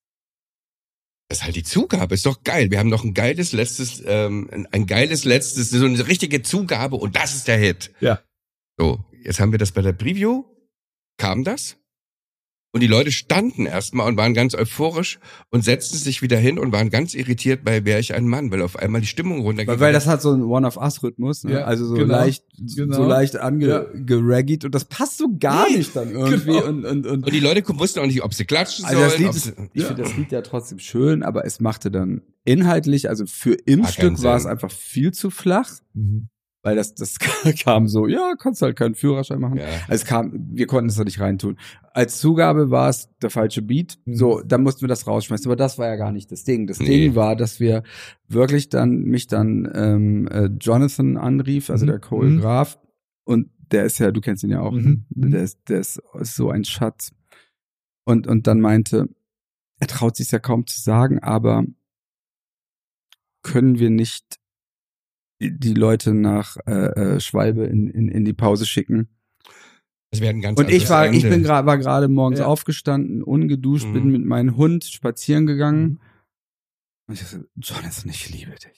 das ist halt die Zugabe, ist doch geil. Wir haben noch ein geiles letztes, ähm, ein, ein geiles letztes, so eine richtige Zugabe und das ist der Hit. Ja. So, jetzt haben wir das bei der Preview, kam das und die Leute standen erstmal und waren ganz euphorisch und setzten sich wieder hin und waren ganz irritiert bei Wär ich ein Mann, weil auf einmal die Stimmung runterging. weil, weil das hat so einen One-of-Us-Rhythmus, ne? Ja, also so genau. leicht, Genau. so leicht Ja. angeraggied und das passt so gar Nee, nicht dann irgendwie genau. und, und, und, Und die Leute wussten auch nicht, ob sie klatschen also sollen. das Lied ob ist, sie, ich Ja. finde das Lied ja trotzdem schön, aber es machte dann inhaltlich, also für im War Stück keinen war es Sinn. einfach viel zu flach, Mhm. weil das, das kam so, ja, kannst halt keinen Führerschein machen. ja. Also es kam, wir konnten es da nicht reintun. Als Zugabe war es der falsche Beat. Mhm. So, dann mussten wir das rausschmeißen. Aber das war ja gar nicht das Ding. Das Nee. Ding war, dass wir wirklich dann, mich dann ähm, äh, Jonathan anrief, also Mhm. der Choreograf. Und der ist ja, du kennst ihn ja auch, Mhm. ne? Der ist, der ist, ist so ein Schatz. Und, und dann meinte, er traut sich ja kaum zu sagen, aber können wir nicht die die Leute nach äh, äh, Schwalbe in, in, in die Pause schicken? Das wäre ein ganz Und ich anderes war, ich Ende. bin gerade, war gerade morgens Ja. aufgestanden, ungeduscht, Mhm. bin mit meinem Hund spazieren gegangen. Mhm. Und ich so, Jonathan, ich liebe dich.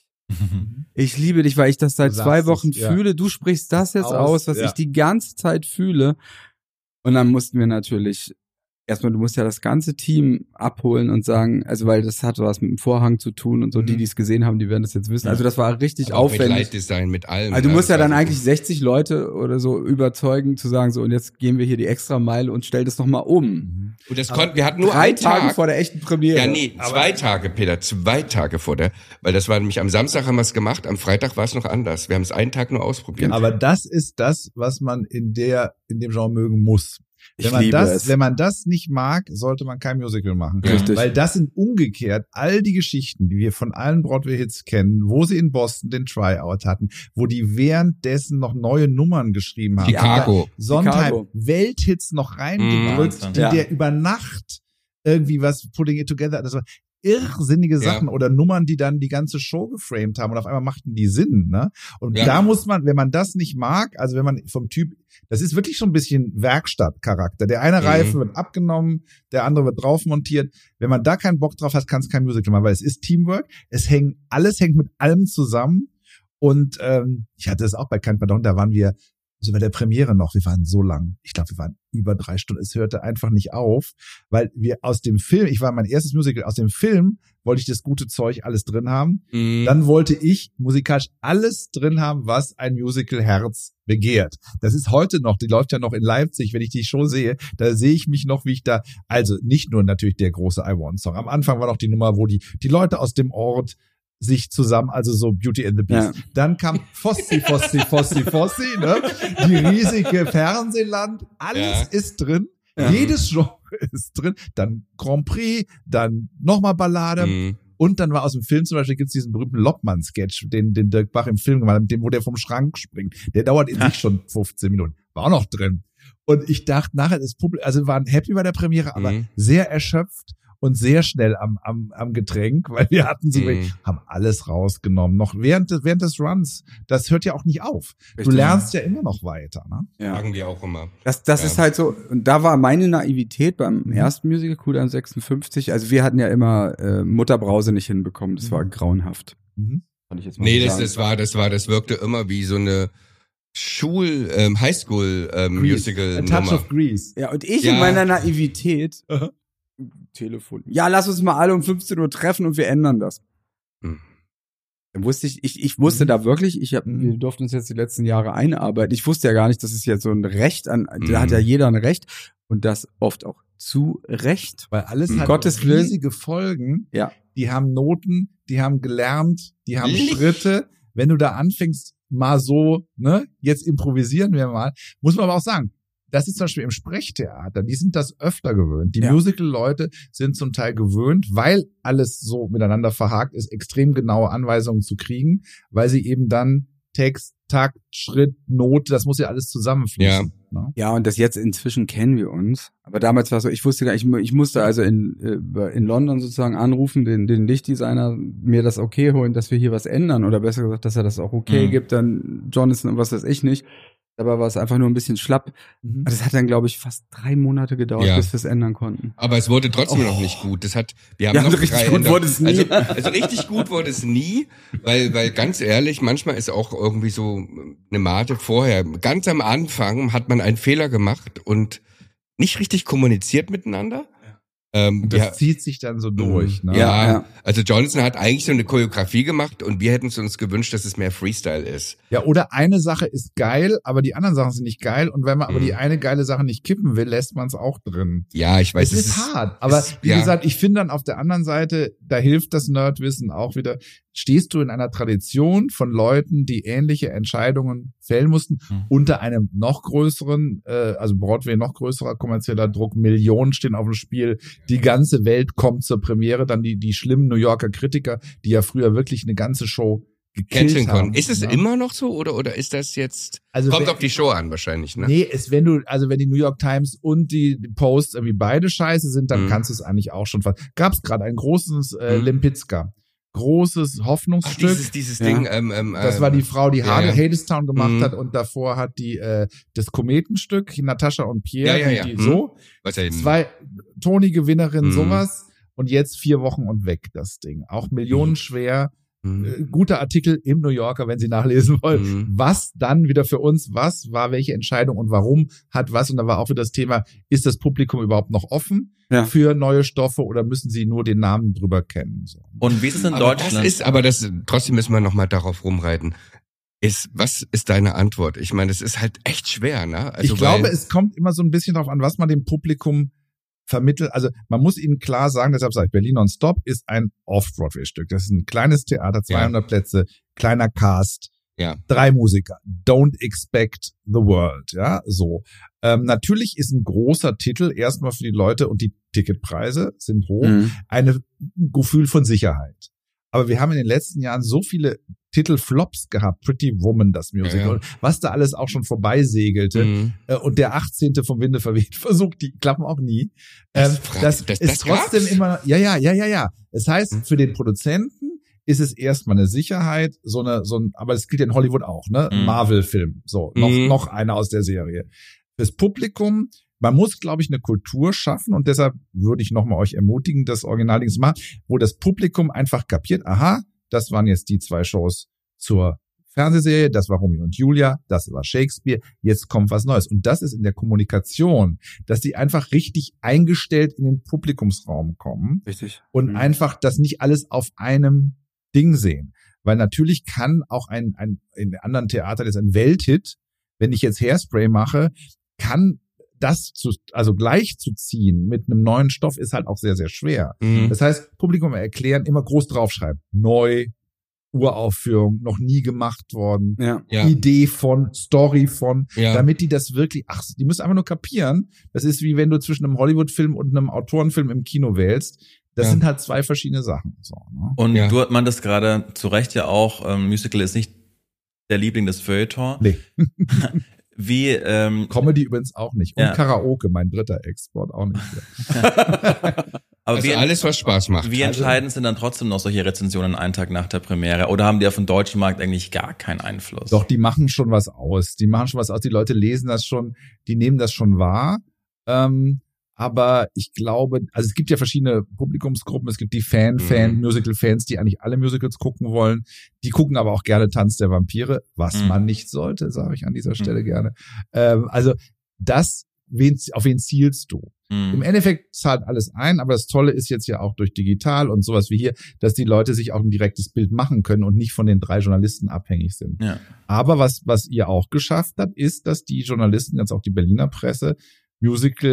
Ich liebe dich, weil ich das seit Du sagst zwei es, Wochen ja. fühle. Du sprichst das jetzt Aus, aus, was ja. ich die ganze Zeit fühle. Und dann mussten wir natürlich, erstmal, du musst ja das ganze Team abholen und sagen, also weil das hatte was mit dem Vorhang zu tun und so, Mhm. die, die es gesehen haben, die werden das jetzt wissen. Also das war richtig Aber auch mit aufwendig. Leitdesign, mit allem. Also du ne? musst ja Das dann war so- eigentlich sechzig Leute oder so überzeugen, zu sagen, so, und jetzt gehen wir hier die extra Meile und stell das nochmal um. Mhm. Und das konnten, wir hatten nur Drei einen Tage Tag. vor der echten Premiere. Ja, nee, zwei Tage, Peter, zwei Tage vor der, weil das war nämlich am Samstag haben wir es gemacht, am Freitag war es noch anders. Wir haben es einen Tag nur ausprobiert. Aber das ist das, was man in der, in dem Genre mögen muss. Wenn Ich man liebe das, es. wenn man das nicht mag, sollte man kein Musical machen. Ja. Richtig. Weil das sind umgekehrt all die Geschichten, die wir von allen Broadway-Hits kennen, wo sie in Boston den Tryout hatten, wo die währenddessen noch neue Nummern geschrieben haben. Chicago. Sondheim Chicago. Welthits noch reingedrückt, Mhm. die Ja. der über Nacht irgendwie was Putting It Together, das war irrsinnige Ja. Sachen oder Nummern, die dann die ganze Show geframed haben und auf einmal machten die Sinn, ne? Und Ja. da muss man, wenn man das nicht mag, also wenn man vom Typ, das ist wirklich schon ein bisschen Werkstattcharakter. Der eine Mhm. Reifen wird abgenommen, der andere wird drauf montiert. Wenn man da keinen Bock drauf hat, kann es kein Musical machen, weil es ist Teamwork. Es hängt, alles hängt mit allem zusammen. Und ähm, ich hatte es auch bei Kein Pardon, da waren wir also bei der Premiere noch, wir waren so lang. Ich glaube, wir waren über drei Stunden. Es hörte einfach nicht auf, weil wir aus dem Film, ich war mein erstes Musical, aus dem Film wollte ich das gute Zeug alles drin haben. Mhm. Dann wollte ich musikalisch alles drin haben, was ein Musical-Herz begehrt. Das ist heute noch, die läuft ja noch in Leipzig, wenn ich die Show sehe, da sehe ich mich noch, wie ich da, also nicht nur natürlich der große I Want Song. Am Anfang war noch die Nummer, wo die, die Leute aus dem Ort sich zusammen, also so Beauty and the Beast. Ja. Dann kam Fossi, Fossi, Fossi, Fossi, ne? Die riesige Fernsehland, alles Ja. ist drin. Ja. Jedes Genre ist drin. Dann Grand Prix, dann nochmal Ballade. Mhm. Und dann war aus dem Film zum Beispiel, gibt's diesen berühmten Loppmann-Sketch, den, den Dirk Bach im Film gemacht hat, mit dem, wo der vom Schrank springt. Der dauert in sich schon fünfzehn Minuten. War auch noch drin. Und ich dachte nachher, das Publikum, also wir waren happy bei der Premiere, aber Mhm. sehr erschöpft und sehr schnell am, am, am Getränk, weil wir hatten sie, Mhm. haben alles rausgenommen. Noch während, des- während des Runs. Das hört ja auch nicht auf. Du Richtig. lernst ja immer noch weiter, ne? Ja. Sagen wir auch immer. Das, das Ja. ist halt so, und da war meine Naivität beim Mhm. ersten Musical, Kudamm sechsundfünfzig, also wir hatten ja immer äh, Mutterbrause nicht hinbekommen, das Mhm. war grauenhaft. Mhm. Kann ich jetzt mal Nee, so das, sagen. das war, das war, das wirkte immer wie so eine Schul, ähm, Highschool ähm, Musical A Touch Nummer. of Grease. Ja, und ich Ja. in meiner Naivität, Aha. Telefon. Ja, lass uns mal alle um fünfzehn Uhr treffen und wir ändern das. Hm. Dann wusste ich, ich, ich wusste Mhm. da wirklich, ich hab, Mhm. wir durften uns jetzt die letzten Jahre einarbeiten. Ich wusste ja gar nicht, das ist jetzt so ein Recht an, da Mhm. hat ja jeder ein Recht und das oft auch zu Recht. Weil alles Um hat Gottes Willen. riesige Folgen. Ja. Die haben Noten, die haben gelernt, die haben Licht. Schritte. Wenn du da anfängst, mal so, ne, jetzt improvisieren wir mal. Muss man aber auch sagen, das ist zum Beispiel im Sprechtheater, die sind das öfter gewöhnt. Die ja. Musical-Leute sind zum Teil gewöhnt, weil alles so miteinander verhakt ist, extrem genaue Anweisungen zu kriegen, weil sie eben dann Text, Takt, Schritt, Note, das muss ja alles zusammenfließen. Ja. Ne? Ja, und das jetzt inzwischen kennen wir uns. Aber damals war es so, ich wusste gar nicht, ich musste also in in London sozusagen anrufen, den den Lichtdesigner, mir das okay holen, dass wir hier was ändern oder besser gesagt, dass er das auch okay mhm. gibt, dann Jonathan und was weiß ich nicht. Dabei war es einfach nur ein bisschen schlapp. Mhm. Das hat dann, glaube ich, fast drei Monate gedauert, ja. bis wir es ändern konnten. Aber es wurde trotzdem oh. noch nicht gut. Das hat, wir haben ja, noch also richtig drei gut wurde es nie. Also, also richtig gut wurde es nie, weil, weil ganz ehrlich, manchmal ist auch irgendwie so eine Mate vorher. Ganz am Anfang hat man einen Fehler gemacht und nicht richtig kommuniziert miteinander. Ähm, das ja, zieht sich dann so durch. Ne? Ja, ja, also Jonathan hat eigentlich so eine Choreografie gemacht und wir hätten es uns gewünscht, dass es mehr Freestyle ist. Ja, oder eine Sache ist geil, aber die anderen Sachen sind nicht geil und wenn man mhm. aber die eine geile Sache nicht kippen will, lässt man es auch drin. Ja, ich weiß. Es, es ist, ist hart, aber ist, wie ja. gesagt, ich finde dann auf der anderen Seite, da hilft das Nerdwissen auch wieder, stehst du in einer Tradition von Leuten, die ähnliche Entscheidungen fällen mussten, mhm. unter einem noch größeren, äh, also Broadway noch größerer kommerzieller Druck, Millionen stehen auf dem Spiel, die ganze Welt kommt zur Premiere, dann die die schlimmen New Yorker Kritiker, die ja früher wirklich eine ganze Show gekillt haben. Ist es ja. immer noch so oder oder ist das jetzt, also kommt wenn, auf die Show an wahrscheinlich, ne? Nee, es, wenn du, also wenn die New York Times und die Post irgendwie beide scheiße sind, dann mhm. kannst du es eigentlich auch schon fast. Gab's gerade ein großes äh, mhm. Lempitzka. Großes Hoffnungsstück. Ach, dieses dieses Ding. Ja. Ähm, ähm, das war die Frau, die ja, ja. Hadestown gemacht mhm. hat und davor hat die äh, das Kometenstück, Natascha und Pierre, ja, ja, ja. die mhm. so. Was ja zwei Tony-Gewinnerin, mhm. sowas. Und jetzt vier Wochen und weg, das Ding. Auch millionenschwer. Mhm. Äh, guter Artikel im New Yorker, wenn Sie nachlesen wollen. Mhm. Was dann wieder für uns, was war welche Entscheidung und warum hat was? Und da war auch wieder das Thema, ist das Publikum überhaupt noch offen ja. für neue Stoffe oder müssen sie nur den Namen drüber kennen? So. Und wie ist es in aber Deutschland? Das ist, aber das, trotzdem müssen wir nochmal darauf rumreiten. Ist, was ist deine Antwort? Ich meine, es ist halt echt schwer, ne? Also, ich glaube, es kommt immer so ein bisschen darauf an, was man dem Publikum vermittelt. Also man muss ihnen klar sagen, deshalb sage ich, Berlin Nonstop ist ein Off-Broadway-Stück. Das ist ein kleines Theater, zweihundert ja. Plätze, kleiner Cast, ja. drei Musiker. Don't expect the world, ja, so. Ähm, natürlich ist ein großer Titel erstmal für die Leute und die Ticketpreise sind hoch, mhm. ein Gefühl von Sicherheit. Aber wir haben in den letzten Jahren so viele Titelflops gehabt, Pretty Woman, das Musical, ja, ja. was da alles auch schon vorbeisegelte. Mhm. Und der achtzehnte vom Winde verweht versucht, die klappen auch nie. Das, ähm, das, das ist das trotzdem gab's? immer, ja, ja, ja, ja, ja. Das heißt, mhm. für den Produzenten ist es erstmal eine Sicherheit, so eine, so ein, aber das gilt ja in Hollywood auch, ne? Mhm. Marvel-Film, so, noch, mhm. noch einer aus der Serie. Fürs Publikum, man muss, glaube ich, eine Kultur schaffen und deshalb würde ich nochmal euch ermutigen, das Originalding zu machen, wo das Publikum einfach kapiert, aha, das waren jetzt die zwei Shows zur Fernsehserie, das war Romeo und Julia, das war Shakespeare, jetzt kommt was Neues. Und das ist in der Kommunikation, dass die einfach richtig eingestellt in den Publikumsraum kommen. Richtig. Und mhm. einfach das nicht alles auf einem Ding sehen. Weil natürlich kann auch ein, ein in anderen Theatern ist ein Welthit, wenn ich jetzt Hairspray mache, kann das zu, also gleich zu ziehen mit einem neuen Stoff ist halt auch sehr, sehr schwer. Mhm. Das heißt, Publikum erklären, immer groß draufschreiben. Neu, Uraufführung, noch nie gemacht worden, ja. Idee von, Story von, ja. damit die das wirklich, ach, die müssen einfach nur kapieren. Das ist wie wenn du zwischen einem Hollywood-Film und einem Autorenfilm im Kino wählst. Das ja. sind halt zwei verschiedene Sachen. So, ne? Und ja. du man das gerade zu Recht ja auch, ähm, Musical ist nicht der Liebling des Feuilleton. Nee. Wie, ähm, Comedy übrigens auch nicht. Und ja. Karaoke, mein dritter Export, auch nicht. Aber also wie, alles, was Spaß macht. Wie entscheidend sind dann trotzdem noch solche Rezensionen einen Tag nach der Premiere? Oder haben die auf den deutschen Markt eigentlich gar keinen Einfluss? Doch, die machen schon was aus. Die machen schon was aus. Die Leute lesen das schon, die nehmen das schon wahr. Ähm, aber ich glaube, also es gibt ja verschiedene Publikumsgruppen. Es gibt die Fan, Fan, mhm. Musical-Fans, die eigentlich alle Musicals gucken wollen. Die gucken aber auch gerne Tanz der Vampire, was mhm. man nicht sollte, sage ich an dieser Stelle mhm. gerne. Ähm, also das, wen, auf wen zielst du? Mhm. Im Endeffekt zahlt alles ein, aber das Tolle ist jetzt ja auch durch digital und sowas wie hier, dass die Leute sich auch ein direktes Bild machen können und nicht von den drei Journalisten abhängig sind. Ja. Aber was, was ihr auch geschafft habt, ist, dass die Journalisten, ganz auch die Berliner Presse, Musical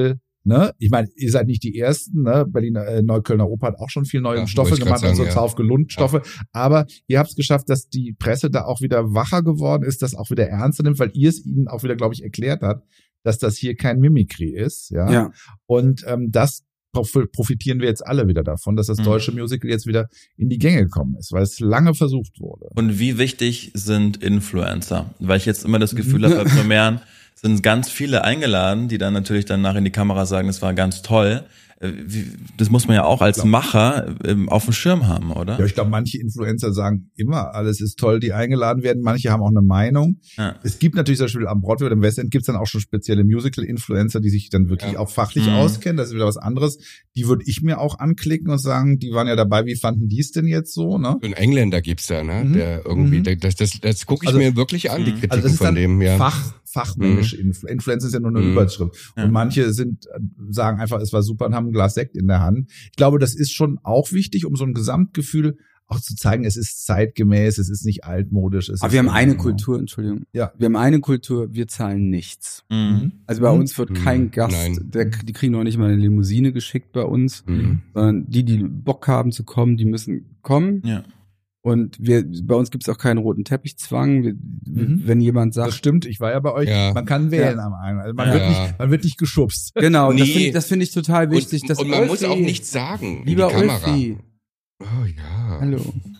Ne? Ich meine, ihr seid nicht die Ersten, ne? Berliner, äh, Neuköllner Oper hat auch schon viel neue Ja, Stoffe wollte ich gemacht grad und so sagen, ja. Zaufgelundstoffe. Aber ihr habt es geschafft, dass die Presse da auch wieder wacher geworden ist, das auch wieder ernster nimmt, weil ihr es ihnen auch wieder, glaube ich, erklärt habt, dass das hier kein Mimikry ist. Ja. Ja. Und ähm, das prof- profitieren wir jetzt alle wieder davon, dass das Mhm. deutsche Musical jetzt wieder in die Gänge gekommen ist, weil es lange versucht wurde. Und wie wichtig sind Influencer? Weil ich jetzt immer das Gefühl Mhm. habe, bei Premieren sind ganz viele eingeladen, die dann natürlich danach in die Kamera sagen, das war ganz toll. Äh, wie- Das muss man ja auch als Macher ähm, auf dem Schirm haben, oder? Ja, ich glaube, manche Influencer sagen immer, alles ist toll, die eingeladen werden. Manche haben auch eine Meinung. Ja. Es gibt natürlich zum Beispiel am Broadway oder im West End gibt's dann auch schon spezielle Musical-Influencer, die sich dann wirklich Ja. auch fachlich Mhm. auskennen. Das ist wieder was anderes. Die würde ich mir auch anklicken und sagen, die waren ja dabei, wie fanden die es denn jetzt so? Ne? So einen Engländer gibt's da, ne? Mhm. Der irgendwie, Mhm. der- das, das, das gucke ich Also- mir wirklich an, die Mhm. Kritiken Also das ist von dann dem, ja. Fach, fachmännische Influ Influencer ist ja nur eine Mhm. Überschrift. Ja. Und manche sind, äh, sagen einfach, es war super und haben ein Glas Sekt in der Hand. Ich glaube, das ist schon auch wichtig, um so ein Gesamtgefühl auch zu zeigen, es ist zeitgemäß, es ist nicht altmodisch. Es Aber ist wir haben eine genau. Kultur, Entschuldigung. Ja. Wir haben eine Kultur, wir zahlen nichts. Mhm. Also bei Mhm. uns wird Mhm. kein Gast, Nein. der, die kriegen noch nicht mal eine Limousine geschickt bei uns, Mhm. sondern die, die Bock haben zu kommen, die müssen kommen. Ja. Und wir, bei uns gibt's auch keinen roten Teppichzwang. Wir, Mhm. Wenn jemand Das sagt, stimmt, ich war ja bei euch. Ja. Man kann wählen am einen. Also man, Ja. wird nicht, man wird nicht geschubst. genau, das Nee. finde ich, das finde ich total wichtig. Und, dass und man muss Ulfi- auch nichts sagen in Lieber die Kamera. Ulfi, Oh ja. hallo.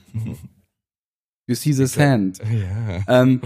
You see this hand. Ja. Ähm,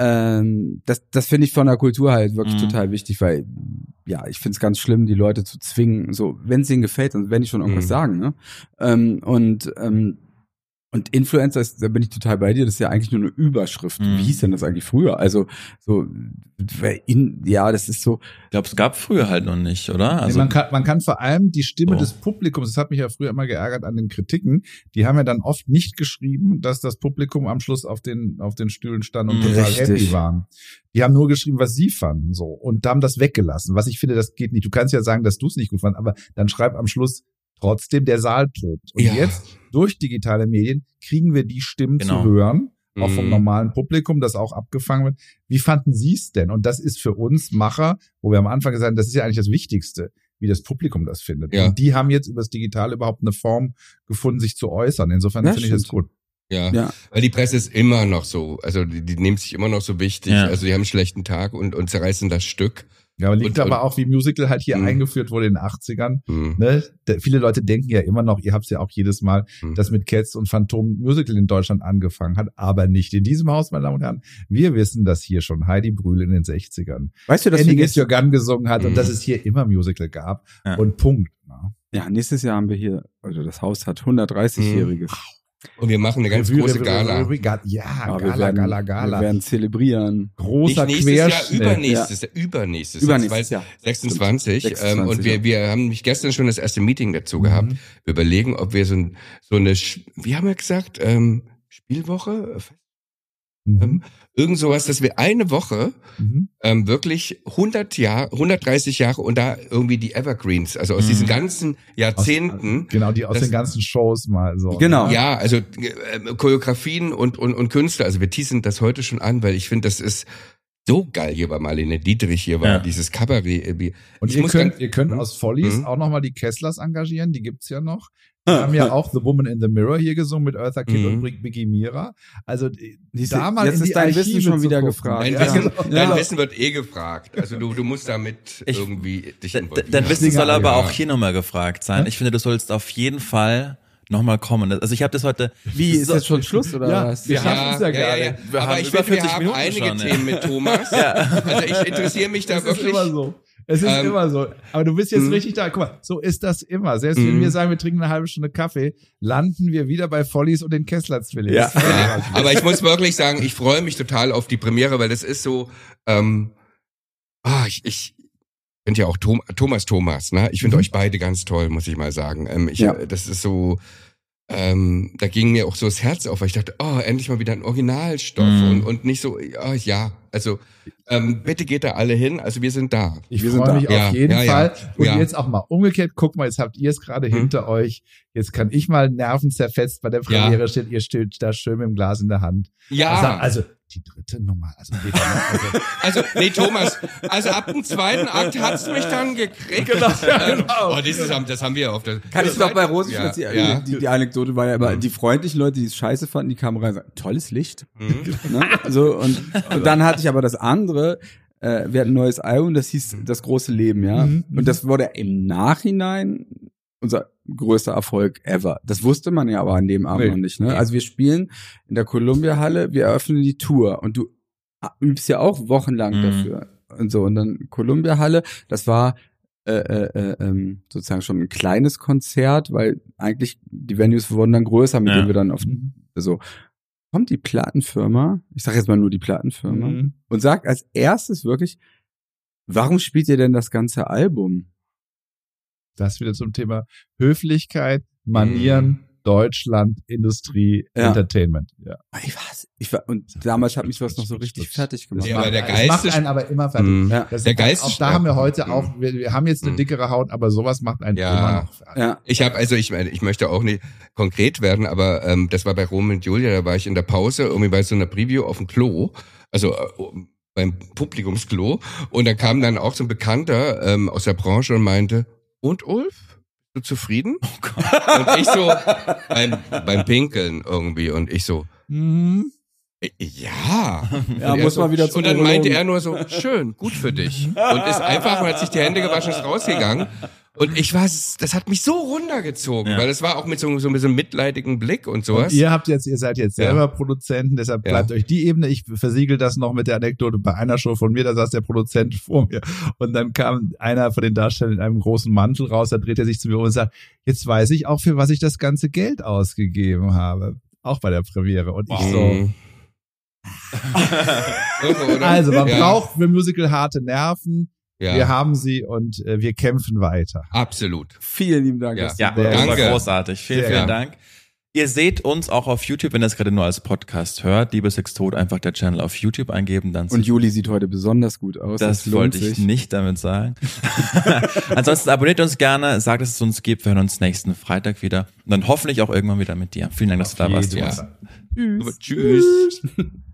ähm, das das finde ich von der Kultur halt wirklich Mhm. total wichtig, weil ja, ich finde es ganz schlimm, die Leute zu zwingen. So, wenn es ihnen gefällt, dann werden die schon irgendwas Mhm. sagen. Ne? Ähm, und ähm, und Influencer, ist, da bin ich total bei dir, das ist ja eigentlich nur eine Überschrift. Mhm. Wie hieß denn das eigentlich früher? Also so, weil in, ja, das ist so. Ich glaube, es gab früher halt noch nicht, oder? Also nee, man, kann, man kann vor allem die Stimme Oh. des Publikums, das hat mich ja früher immer geärgert an den Kritiken, die haben ja dann oft nicht geschrieben, dass das Publikum am Schluss auf den, auf den Stühlen stand und Mhm. total Richtig. happy waren. Die haben nur geschrieben, was sie fanden, so. Und haben das weggelassen. Was ich finde, das geht nicht. Du kannst ja sagen, dass du es nicht gut fandst, aber dann schreib am Schluss, trotzdem der Saal tobt. Und Ja. jetzt, durch digitale Medien, kriegen wir die Stimmen Genau. zu hören, auch vom Mhm. normalen Publikum, das auch abgefangen wird. Wie fanden Sie es denn? Und das ist für uns Macher, wo wir am Anfang gesagt haben, das ist ja eigentlich das Wichtigste, wie das Publikum das findet. Ja. Und die haben jetzt über das Digitale überhaupt eine Form gefunden, sich zu äußern. Insofern Ja, finde ich das stimmt. gut. Ja. Ja. Weil die Presse ist immer noch so, also die, die nimmt sich immer noch so wichtig, Ja. also die haben einen schlechten Tag und, und zerreißen das Stück. Ja, aber liegt Und- aber und- auch, wie Musical halt hier Mhm. eingeführt wurde in den achtzigern. Hm. Ne? Da, viele Leute denken ja immer noch, ihr habt es ja auch jedes Mal, Mhm. dass mit Cats und Phantom Musical in Deutschland angefangen hat, aber nicht in diesem Haus, meine Damen und Herren. Wir wissen, dass hier schon Heidi Brühl in den sechzigern Weißt du, dass wir Annie Gets nächstes, Your Gun gesungen hat Mhm. und dass es hier immer Musical gab. Ja. Und Punkt. Ne? ja, nächstes Jahr haben wir hier, also das Haus hat hundertdreißigjähriges. Und wir machen eine ganz Revue, große Revue, Gala. Revue, Ga- Ja, Ja, wir Gala, werden, Gala, Wir Gala. werden zelebrieren. Großer Nicht nächstes Jahr, Querschnitt. übernächstes, Jahr, übernächstes, Übernächstes Jahr, Jahr. sechsundzwanzig. sechsundzwanzig, ähm, und wir, ja. wir haben mich gestern schon das erste Meeting dazu gehabt. Mhm. Wir überlegen, ob wir so, ein, so eine, Sch- wie haben wir gesagt, ähm, Spielwoche? Mhm. Ähm, irgend sowas, dass wir eine Woche Mhm. ähm, wirklich hundert Jahre, hundertdreißig Jahre und da irgendwie die Evergreens, also aus Mhm. diesen ganzen Aus, Jahrzehnten. genau, die aus Das- den ganzen Shows mal so. Genau. Ja, also äh, Choreografien und, und, und Künstler. Also wir teasen das heute schon an, weil ich finde, das ist so geil hier bei Marlene Dietrich hier war, Ja. dieses Kabarett. äh, wie- Und ich ihr muss könnt, ganz- ihr könnt Mhm. aus Follies Mhm. auch nochmal die Kesslers engagieren, die gibt's ja noch. Wir haben ja auch The Woman in the Mirror hier gesungen mit Eartha Kitt Mhm. und Big- Biggie Mira. Also die, Siehst du, da mal jetzt in ist die dein Archive Wissen schon zu wieder gucken. gefragt. Dein, Ja, Wissen, genau. dein Ja. Wissen wird eh gefragt. Also du, du musst damit Ich- irgendwie dich De- involvieren. Dein Wissen soll aber Ja. auch hier nochmal gefragt sein. Ja? Ich finde, du sollst auf jeden Fall nochmal kommen. Also ich habe das heute. Wie, ist so, jetzt schon Schluss oder Ja, was? wir Ja, schaffen's ja ja, ja, gerade. ja. Wir Aber haben ich über finde, wir vierzig haben Minuten einige schon, ja. Themen mit Thomas. Also ich interessiere mich da Das ist wirklich. immer so. Es ist Ähm, immer so. Aber du bist jetzt mhm. richtig da. Guck mal, so ist das immer. Selbst wenn Mhm. wir sagen, wir trinken eine halbe Stunde Kaffee, landen wir wieder bei Follies und den Kessler-Zwillingen. Ja. Ja, aber ich muss wirklich sagen, ich freue mich total auf die Premiere, weil das ist so, ähm, ah, ich, ich finde ja auch Tom, Thomas Thomas, ne? Ich finde Mhm. euch beide ganz toll, muss ich mal sagen. Ähm, ich, Ja. Das ist so, ähm, da ging mir auch so das Herz auf, weil ich dachte, oh, endlich mal wieder ein Originalstoff Mhm. und, und nicht so, oh, ja, also ähm, bitte geht da alle hin, also wir sind da. Ich Wir sind freue da. mich Ja, auf jeden ja, ja. Fall. Und Ja. jetzt auch mal umgekehrt, guck mal, jetzt habt ihr es gerade Mhm. hinter euch. Jetzt kann ich mal nervenzerfetzt bei der Premiere stehen. Ihr steht da schön mit dem Glas in der Hand. Ja, Also, also die dritte Nummer. Also, also, Also, nee, Thomas, also ab dem zweiten Akt hat's mich dann gekriegt. Genau. Ähm, oh, dieses, haben- das haben wir auf der... Kann ich doch bei Rosenschwarz, Ja, die, ja. die, die Anekdote war ja aber, Mhm. die freundlichen Leute, die es scheiße fanden, die kamen rein und sagten, tolles Licht. Mhm. Ne? Also, und, und dann hatte ich aber das andere, äh, wir hatten ein neues Album, das hieß Das große Leben, ja. Mhm. Und das wurde im Nachhinein unser größter Erfolg ever. Das wusste man ja aber an dem Abend Nee. noch nicht, ne? Also wir spielen in der Columbia-Halle, wir eröffnen die Tour und du übst ja auch wochenlang Mhm. dafür. Und so, und dann Columbia-Halle, das war äh, äh, ähm, sozusagen schon ein kleines Konzert, weil eigentlich die Venues wurden dann größer, mit Ja. denen wir dann auf so kommt die Plattenfirma, ich sag jetzt mal nur die Plattenfirma, Mhm. und sagt als erstes wirklich, warum spielt ihr denn das ganze Album? Das wieder zum Thema Höflichkeit, Manieren, Deutschland, Industrie, Ja. Entertainment. Ja. Ich weiß, ich war, und damals hat mich was noch so richtig fertig gemacht. Ja, aber der Das Geist macht ist- einen aber immer fertig. Mhm. Ja. Das Der ist- Geist auch ist da haben wir stark. heute Mhm. auch, wir, wir haben jetzt eine Mhm. dickere Haut, aber sowas macht einen Ja. immer noch fertig. Ja. Ich habe, also ich meine, ich möchte auch nicht konkret werden, aber ähm, das war bei Romeo und Julia, da war ich in der Pause, irgendwie bei so einer Preview auf dem Klo, also äh, beim Publikumsklo, und da kam dann auch so ein Bekannter ähm, aus der Branche und meinte, und Ulf, bist du zufrieden? Oh Gott. Und ich so, beim, beim Pinkeln irgendwie, und ich so, Mhm. äh, ja. Ja, Und er muss so, mal wieder zum Und dann Urologen. meinte er nur so, schön, gut für dich. Und ist einfach, und hat sich die Hände gewaschen, ist rausgegangen. Und ich war, das hat mich so runtergezogen, Ja. weil es war auch mit so, so mit so einem mitleidigen Blick und Und sowas. ihr habt jetzt, ihr seid jetzt Ja. selber Produzenten, deshalb Ja. bleibt euch die Ebene. Ich versiegel das noch mit der Anekdote bei einer Show von mir, da saß der Produzent vor mir und dann kam einer von den Darstellern in einem großen Mantel raus, da dreht er sich zu mir um und sagt, jetzt weiß ich auch, für was ich das ganze Geld ausgegeben habe. Auch bei der Premiere. Und ich so, Mhm. Irre, oder? also man ja. braucht für Musical harte Nerven, ja. wir haben sie und äh, wir kämpfen weiter. Absolut. Vielen lieben Dank. Ja. dass du Ja, da das warst. war Danke. großartig. Vielen, Sehr vielen gerne. Dank. Ihr seht uns auch auf YouTube, wenn ihr es gerade nur als Podcast hört. Liebessex tot, einfach der Channel auf YouTube eingeben, dann Und Juli sieht heute besonders gut aus. das lohnt wollte ich sich. nicht damit sagen. Ansonsten abonniert uns gerne, sagt, dass es uns gibt. Wir hören uns nächsten Freitag wieder. Und dann hoffentlich auch irgendwann wieder mit dir. Vielen Dank, dass du da warst. jeden Thomas. Fall. Tschüss.